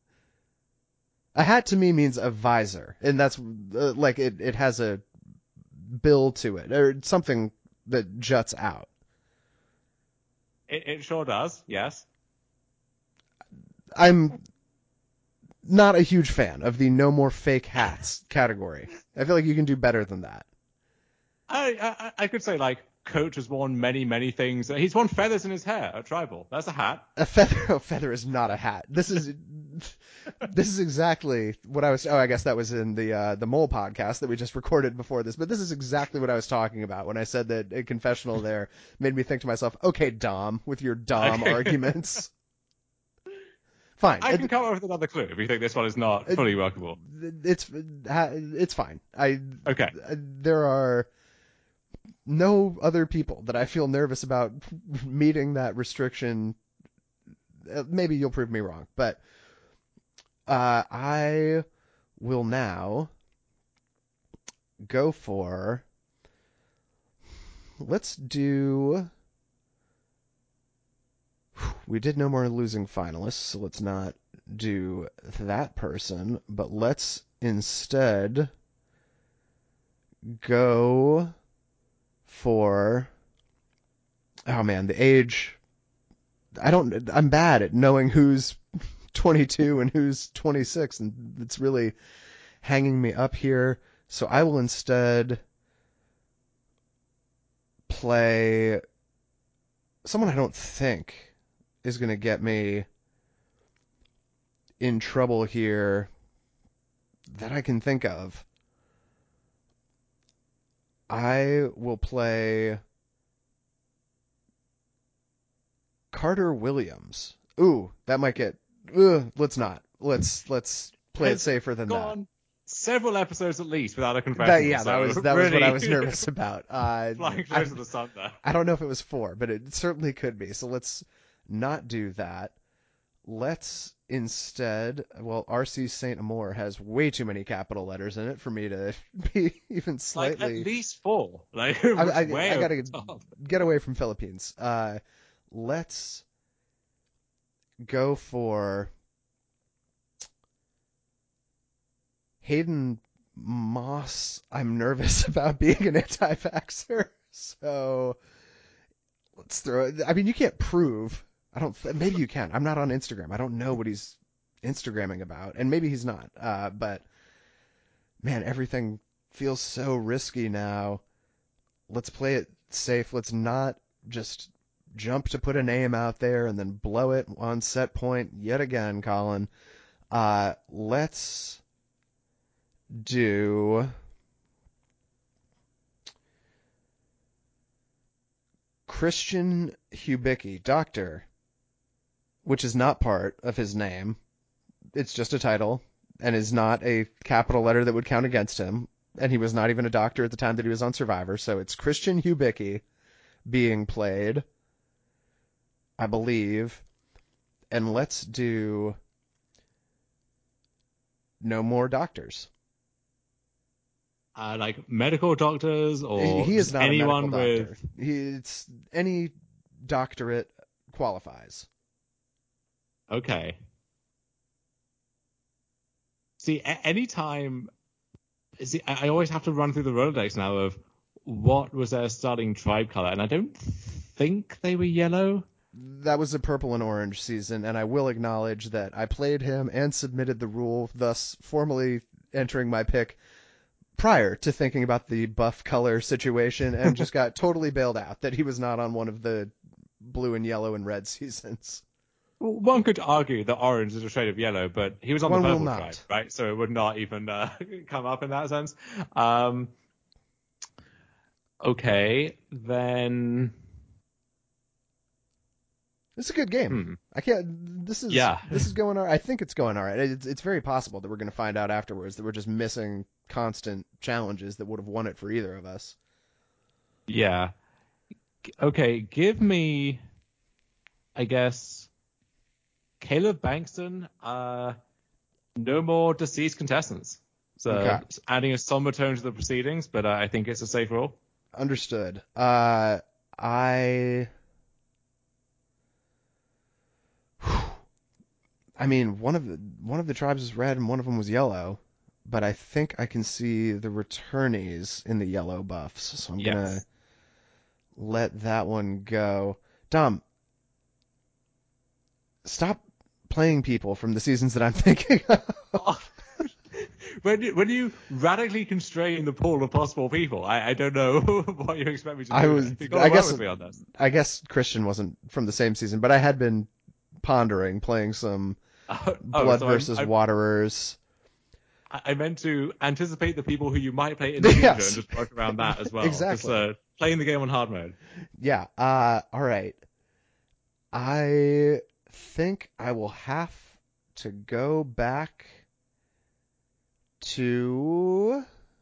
A hat to me means a visor, and that's uh, like it, it has a bill to it or something that juts out. it, it sure does, yes. I'm not a huge fan of the no more fake hats category. I feel like you can do better than that. I, I I could say like Coach has worn many many things. He's worn feathers in his hair at Tribal. That's a hat. A feather, a feather is not a hat. This is, this is exactly what I was. Oh, I guess that was in the uh, the Mole podcast that we just recorded before this. But this is exactly what I was talking about when I said that a confessional there made me think to myself, okay, Dom, with your Dom Okay. arguments. Fine. I can It, come up with another clue if you think this one is not fully workable. it's it's fine. I Okay. there are no other people that I feel nervous about meeting that restriction. Maybe you'll prove me wrong, but uh, I will now go for. Let's do. We did no more losing finalists, so let's not do that person, but let's instead go for. Oh man, the age. I don't. I'm bad at knowing who's twenty-two and who's twenty-six, and it's really hanging me up here. So I will instead play someone I don't think is going to get me in trouble here that I can think of. I will play Carter Williams. Ooh, that might get ugh, let's not. Let's let's play it Has safer than that. gone several episodes at least without a That confessional. yeah, that so was that was what I really was nervous about. Uh, flying I, close to the sun there. I don't know if it was four, but it certainly could be. So let's not do that. Let's instead, well, R C Saint Amour has way too many capital letters in it for me to be even Like slightly. at least four. Like I, I, way I over gotta the top. get away from Philippines. Uh, let's go for Hayden Moss. I'm nervous about being an anti-vaxxer, so let's throw it. I mean, you can't prove. I don't. Maybe you can. I'm not on Instagram. I don't know what he's Instagramming about, and maybe he's not. Uh, but man, everything feels so risky now. Let's play it safe. Let's not just jump to put a name out there and then blow it on set point yet again, Colin. Uh, let's do Christian Hubicki, Doctor, which is not part of his name. It's just a title and is not a capital letter that would count against him. And he was not even a doctor at the time that he was on Survivor. So it's Christian Hubicki being played, I believe. And let's do No More Doctors. Uh, like medical doctors or He is just not a medical anyone with. doctor. He, it's any doctorate qualifies. Okay. See, a- anytime. See, I I always have to run through the Rolodex now of what was their starting tribe color, and I don't think they were yellow. That was a purple and orange season, and I will acknowledge that I played him and submitted the rule, thus formally entering my pick prior to thinking about the buff color situation, and just got totally bailed out that he was not on one of the blue and yellow and red seasons. Well, one could argue that orange is a shade of yellow, but he was on One the will purple not. tribe, right? So it would not even uh, come up in that sense. Um, okay, then. It's a good game. Hmm. I can't. This is Yeah. this is going all right. I think it's going all right. It's it's very possible that we're going to find out afterwards that we're just missing constant challenges that would have won it for either of us. Yeah. Okay, give me, I guess, Caleb Bankston. Uh, no more deceased contestants. Okay, So adding a somber tone to the proceedings, but uh, I think it's a safe rule. understood. Uh, I. I mean, one of the one of the tribes was red and one of them was yellow, but I think I can see the returnees in the yellow buffs, so I'm gonna Yes. let that one go. Dom, stop playing people from the seasons that I'm thinking of. when you, when you radically constrain the pool of possible people, I, I don't know what you expect me to do. I was, You've got to I work guess, with me on this. I guess Christian wasn't from the same season, but I had been pondering playing some Oh, oh, Blood so I'm, versus I'm, Waterers. I meant to anticipate the people who you might play in the future Yes, and just work around that as well. exactly. Just uh, playing the game on hard mode. Yeah. Uh, all right. I think I will have to go back to.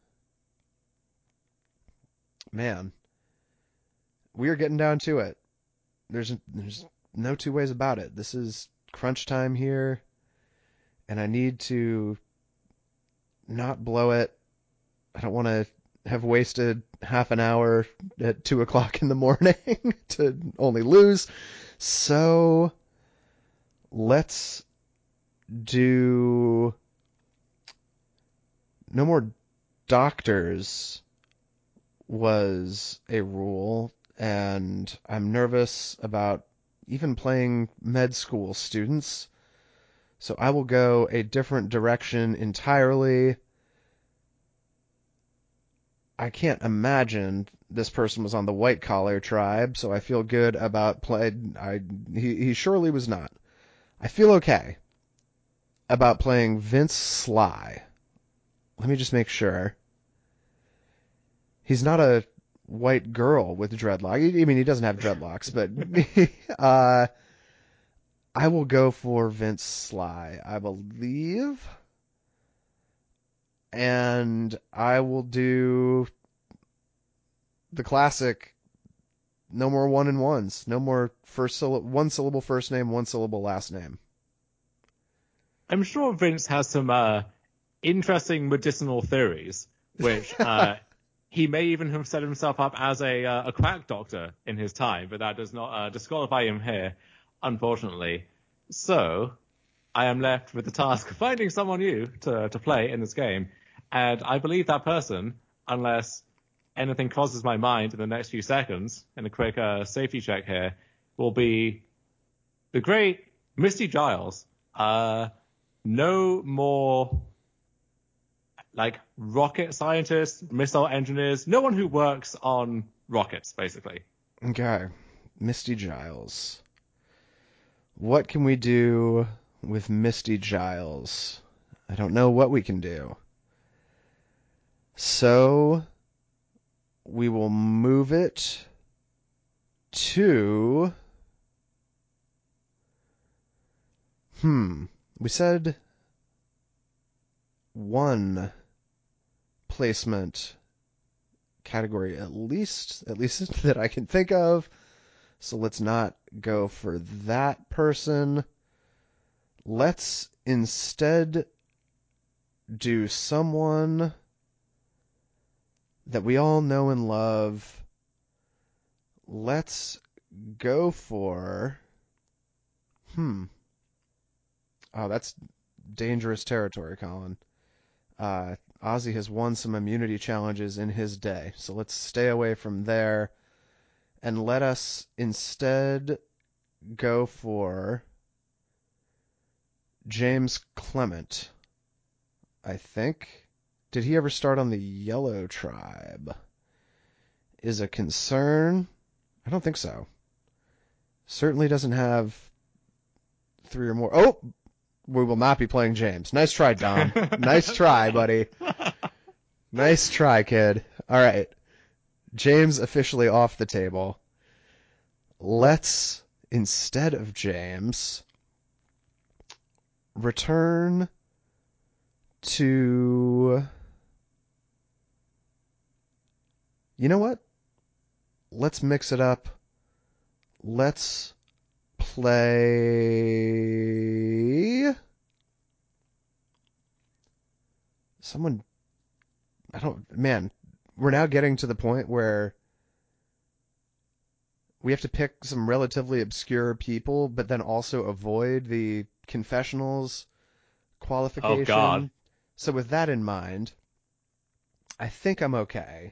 Man, we are getting down to it. There's there's no two ways about it. This is crunch time here, and I need to not blow it. I don't want to have wasted half an hour at two o'clock in the morning to only lose. So let's do No More Doctors was a rule, and I'm nervous about even playing med school students. So I will go a different direction entirely. I can't imagine this person was on the white collar tribe, so I feel good about play. I he he surely was not. I feel okay about playing Vince Sly. Let me just make sure. He's not a white girl with dreadlocks. I mean, he doesn't have dreadlocks, but uh, I will go for Vince Sly, I believe. And I will do the classic, no more one and ones. No more first syll- one syllable first name, one syllable last name. I'm sure Vince has some uh, interesting medicinal theories, which uh, he may even have set himself up as a uh, a quack doctor in his time, but that does not uh, disqualify him here, unfortunately. So I am left with the task of finding someone new to, to play in this game, and I believe that person, unless anything crosses my mind in the next few seconds, in a quick uh, safety check here, will be the great Misty Giles. Uh, no more like rocket scientists, missile engineers, no one who works on rockets, basically. Okay. Misty Giles. What can we do with Misty Giles? I don't know what we can do. So we will move it to... Hmm. We said one placement category at least, at least that I can think of. So let's not go for that person. Let's instead do someone that we all know and love. Let's go for... Hmm. Oh, that's dangerous territory, Colin. Uh, Ozzy has won some immunity challenges in his day, so let's stay away from there. And let us instead go for James Clement, I think. Did he ever start on the Yellow Tribe? Is a concern. I don't think so. Certainly doesn't have three or more. Oh, we will not be playing James. Nice try, Dom. Nice try, buddy. Nice try, kid. All right. James officially off the table. Let's, instead of James, return to... You know what? Let's mix it up. Let's play... Someone... I don't... Man, we're now getting to the point where we have to pick some relatively obscure people, but then also avoid the confessionals qualification. Oh, God. So with that in mind, I think I'm okay.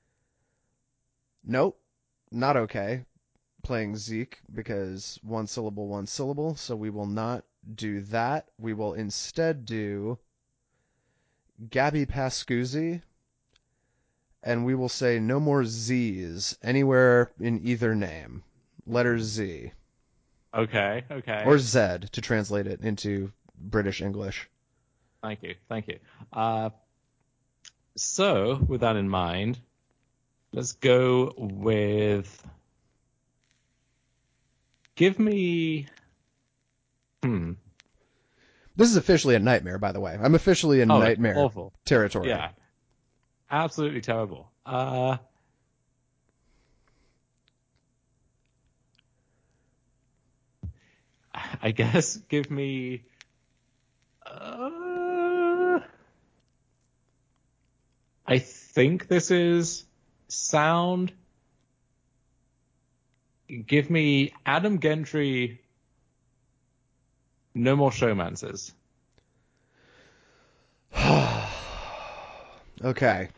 Nope, not okay playing Zeke because one syllable, one syllable, so we will not do that. We will instead do Gabby Pascuzzi, and we will say no more Z's anywhere in either name. Letter Z. Okay, okay. Or Z, to translate it into British English. Thank you, thank you. Uh, so, with that in mind, let's go with... Give me... Hmm. This is officially a nightmare, by the way. I'm officially in Oh, nightmare awful. territory. Yeah. Absolutely terrible. Uh, I guess give me... Uh, I think this is sound. Give me Adam Gentry, No More Showmances. Okay.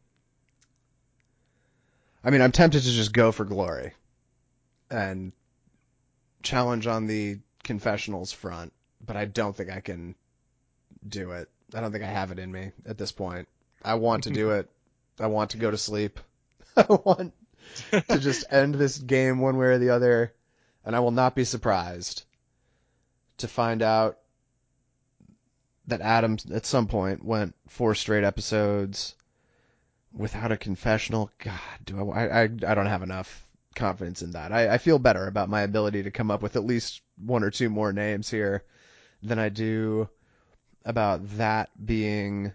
I mean, I'm tempted to just go for glory and challenge on the confessionals front, but I don't think I can do it. I don't think I have it in me at this point. I want to do it. I want to go to sleep. I want to just end this game one way or the other, and I will not be surprised to find out that Adam at some point went four straight episodes without a confessional. God, do I? I, I don't have enough confidence in that. I, I feel better about my ability to come up with at least one or two more names here than I do about that being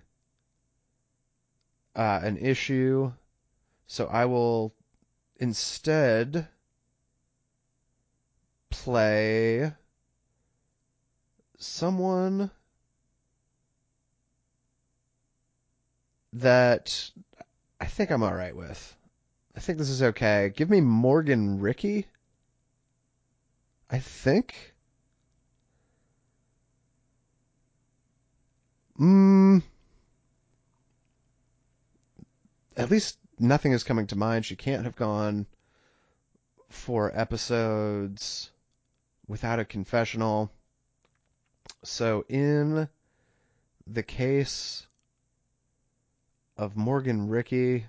uh, an issue. So I will instead play someone that I think I'm all right with. I think this is okay. Give me Morgan Ricky. I think. Mm, at least nothing is coming to mind. She can't have gone four episodes without a confessional. So in the case of Morgan Ricky,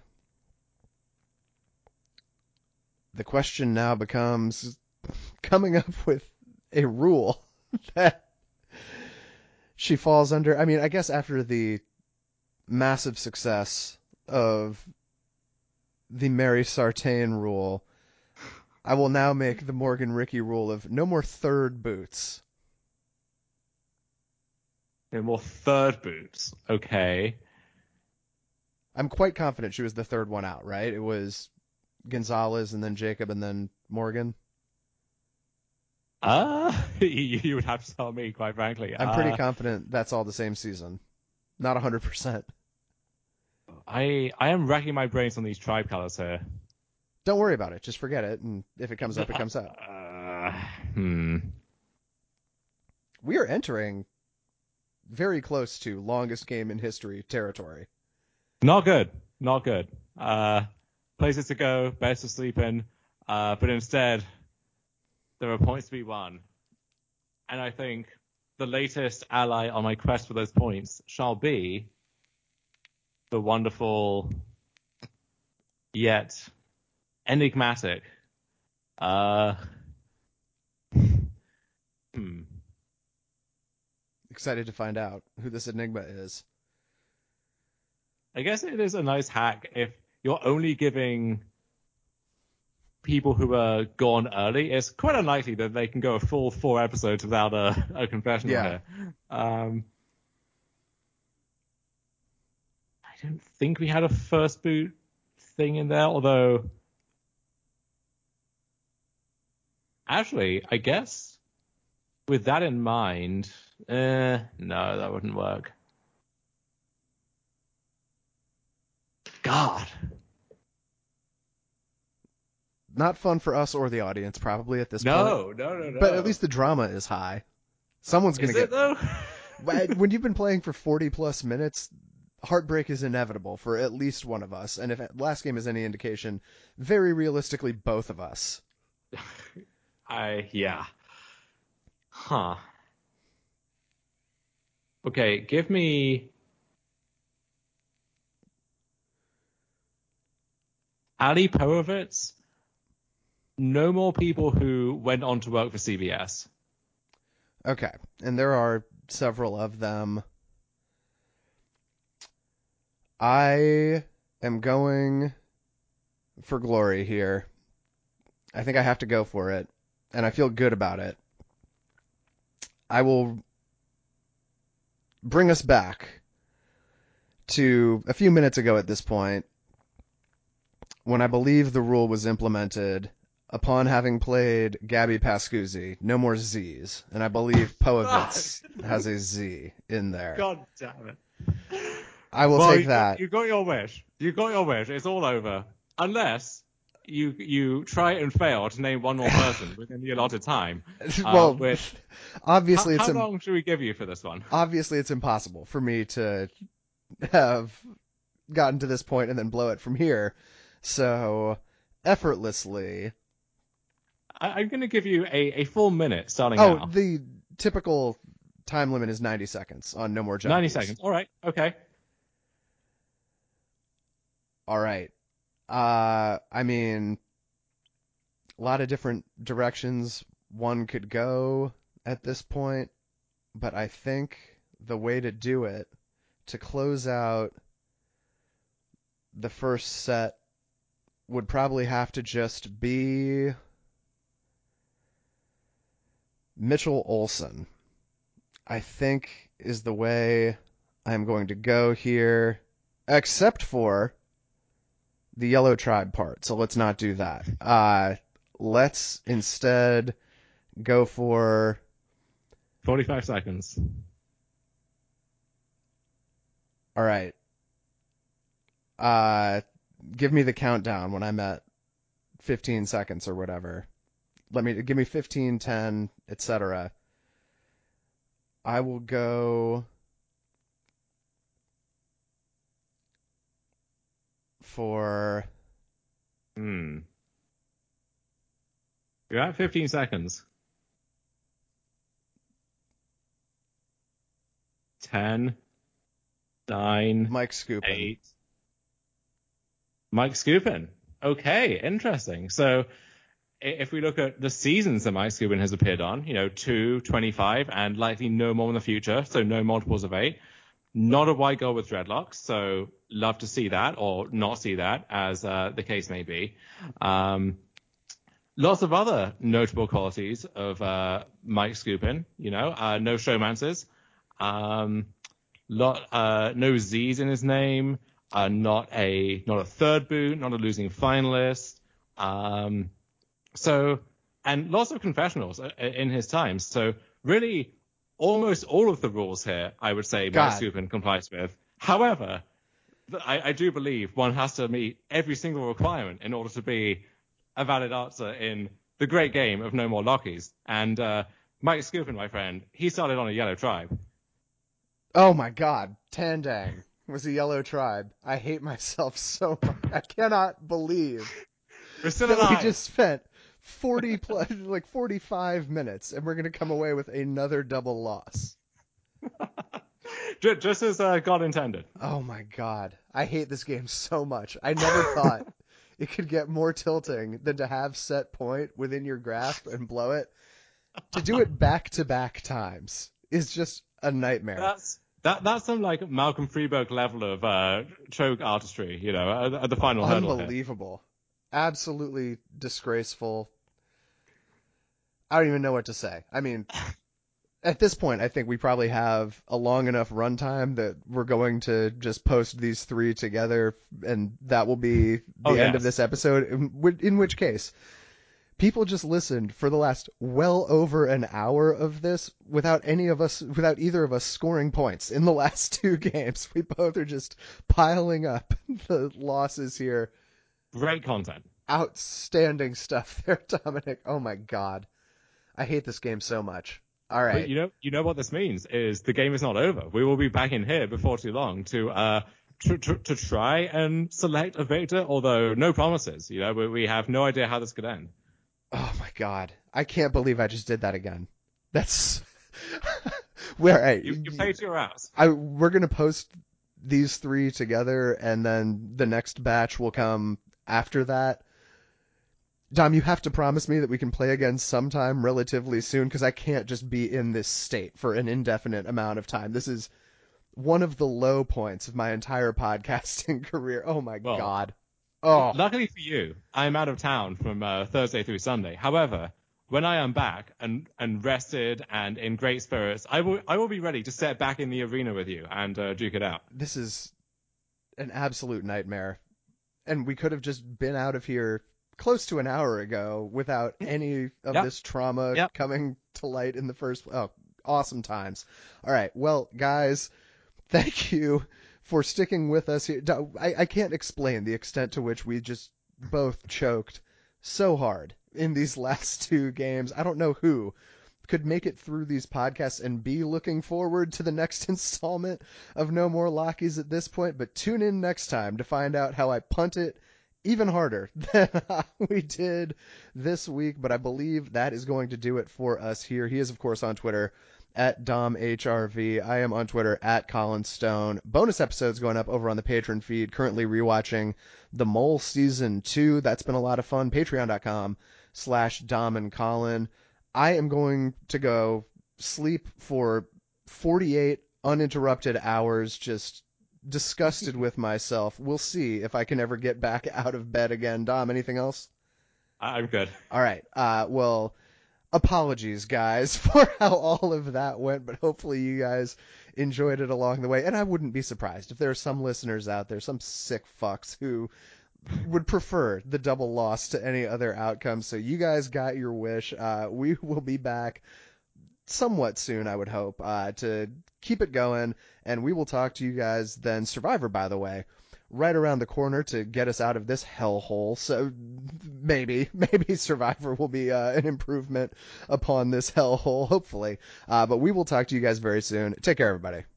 the question now becomes coming up with a rule that she falls under. I mean, I guess after the massive success of the Mary Sartain rule, I will now make the Morgan Ricky rule of no more third boots. No more third boots. Okay. I'm quite confident she was the third one out, right? It was Gonzalez and then Jacob and then Morgan. Uh, you, you would have to tell me, quite frankly. I'm pretty uh, confident that's all the same season. Not one hundred percent. I I am racking my brains on these tribe colors here. Don't worry about it. Just forget it, and if it comes up, it comes up. Uh, hmm. We are entering very close to longest game in history territory. Not good. Not good. Uh, places to go, beds to sleep in. Uh, but instead, there are points to be won. And I think the latest ally on my quest for those points shall be the wonderful yet enigmatic. Uh, hmm. Excited to find out who this enigma is. I guess it is a nice hack if you're only giving people who are gone early. It's quite unlikely that they can go a full four episodes without a, a confessional Yeah. here. Um, I don't think we had a first boot thing in there, although actually, I guess with that in mind, eh, no, that wouldn't work. God. Not fun for us or the audience, probably, at this No, point. no, no, no. But at least the drama is high. Someone's going Is to it get... though? When you've been playing for forty plus minutes, heartbreak is inevitable for at least one of us. And if last game is any indication, very realistically, both of us. I, yeah. Huh. Okay, give me Ali Porovitz. No more people who went on to work for C B S. Okay. And there are several of them. I am going for glory here. I think I have to go for it. And I feel good about it. I will bring us back to a few minutes ago at this point, when I believe the rule was implemented upon having played Gabby Pascuzzi, no more Z's, and I believe Poevitz has a Z in there. God damn it. I will well, take you, that. You got your wish. You got your wish. It's all over. Unless you you try and fail to name one more person within the allotted time. well, uh, which, obviously, how, it's how im- long should we give you for this one? obviously it's impossible for me to have gotten to this point and then blow it from here. So, effortlessly. I, I'm going to give you a, a full minute starting Oh, now. the typical time limit is ninety seconds on No More Jockeys. ninety seconds. All right. Okay. All right. Uh, I mean, a lot of different directions one could go at this point, but I think the way to do it, to close out the first set would probably have to just be Mitchell Olsen. I think is the way I'm going to go here, except for the Yellow Tribe part. So let's not do that. Uh, let's instead go for forty-five seconds. All right. Uh, give me the countdown when I'm at fifteen seconds or whatever. Let me give me fifteen, ten, et cetera. I will go for. Hmm. You're at fifteen seconds. ten, nine, Mike Skupin. eight. Mike Skupin. Okay, interesting. So if we look at the seasons that Mike Skupin has appeared on, you know, two, twenty-five, and likely no more in the future, so no multiples of eight. Not a white girl with dreadlocks, so love to see that or not see that, as uh, the case may be. Um, lots of other notable qualities of uh, Mike Skupin, you know, uh, no showmances, um, lot, uh, no Z's in his name, uh, not a not a third boot, not a losing finalist. Um, so, and lots of confessionals in his time. So really, almost all of the rules here, I would say, Mike Skupin complies with. However, I, I do believe one has to meet every single requirement in order to be a valid answer in the great game of No More Lockies. And uh, Mike Skupin, my friend, he started on a Yellow Tribe. Oh my God, Tandang was a Yellow Tribe. I hate myself so much. I cannot believe We're still that alive. we just spent forty plus, like forty-five minutes, and we're gonna come away with another double loss. Just as uh, God intended. Oh my God, I hate this game so much. I never thought it could get more tilting than to have set point within your grasp and blow it. To do it back to back times is just a nightmare. That's that that's some like Malcolm Freeberg level of uh, choke artistry, you know, at, at the final hurdle. Unbelievable. Absolutely disgraceful. I don't even know what to say. I mean, at this point, I think we probably have a long enough runtime that we're going to just post these three together, and that will be the oh, end yes. of this episode, in, in which case, people just listened for the last well over an hour of this without any of us, without either of us scoring points in the last two games. We both are just piling up the losses here. Great content. Outstanding stuff there, Dominic. Oh my God. I hate this game so much. All right. But you know, you know what this means is the game is not over. We will be back in here before too long to uh to, to, to try and select a victor, although no promises. You know, we, we have no idea how this could end. Oh my God. I can't believe I just did that again. That's where right. You, you paid your ass. I we're gonna post these three together, and then the next batch will come after that. Dom, you have to promise me that we can play again sometime relatively soon, because I can't just be in this state for an indefinite amount of time. This is one of the low points of my entire podcasting career. Oh my well, God. Oh. Luckily for you, I'm out of town from uh, Thursday through Sunday. However, when I am back and, and rested and in great spirits, I will I will be ready to set back in the arena with you and uh, duke it out. This is an absolute nightmare. And we could have just been out of here close to an hour ago without any of Yep. this trauma Yep. coming to light in the first. Oh, awesome times. All right. Well, guys, thank you for sticking with us here. I, I can't explain the extent to which we just both choked so hard in these last two games. I don't know who could make it through these podcasts and be looking forward to the next installment of No More Lockies at this point, but tune in next time to find out how I punt it even harder than we did this week. But I believe that is going to do it for us here. He is, of course, on Twitter at DomHRV. I am on Twitter at Colin Stone. Bonus episodes going up over on the Patreon feed. Currently rewatching The Mole Season two. That's been a lot of fun. Patreon.com slash Dom and Colin. I am going to go sleep for forty-eight uninterrupted hours, just disgusted with myself. We'll see if I can ever get back out of bed again. Dom, anything else? I'm good. All right. Uh, well, apologies, guys, for how all of that went, but hopefully you guys enjoyed it along the way. And I wouldn't be surprised if there are some listeners out there, some sick fucks who would prefer the double loss to any other outcome. So you guys got your wish. Uh, we will be back somewhat soon, I would hope, uh, to keep it going. And we will talk to you guys then. Survivor, by the way, right around the corner to get us out of this hellhole. So maybe, maybe Survivor will be uh, an improvement upon this hellhole, hopefully. Uh, but we will talk to you guys very soon. Take care, everybody.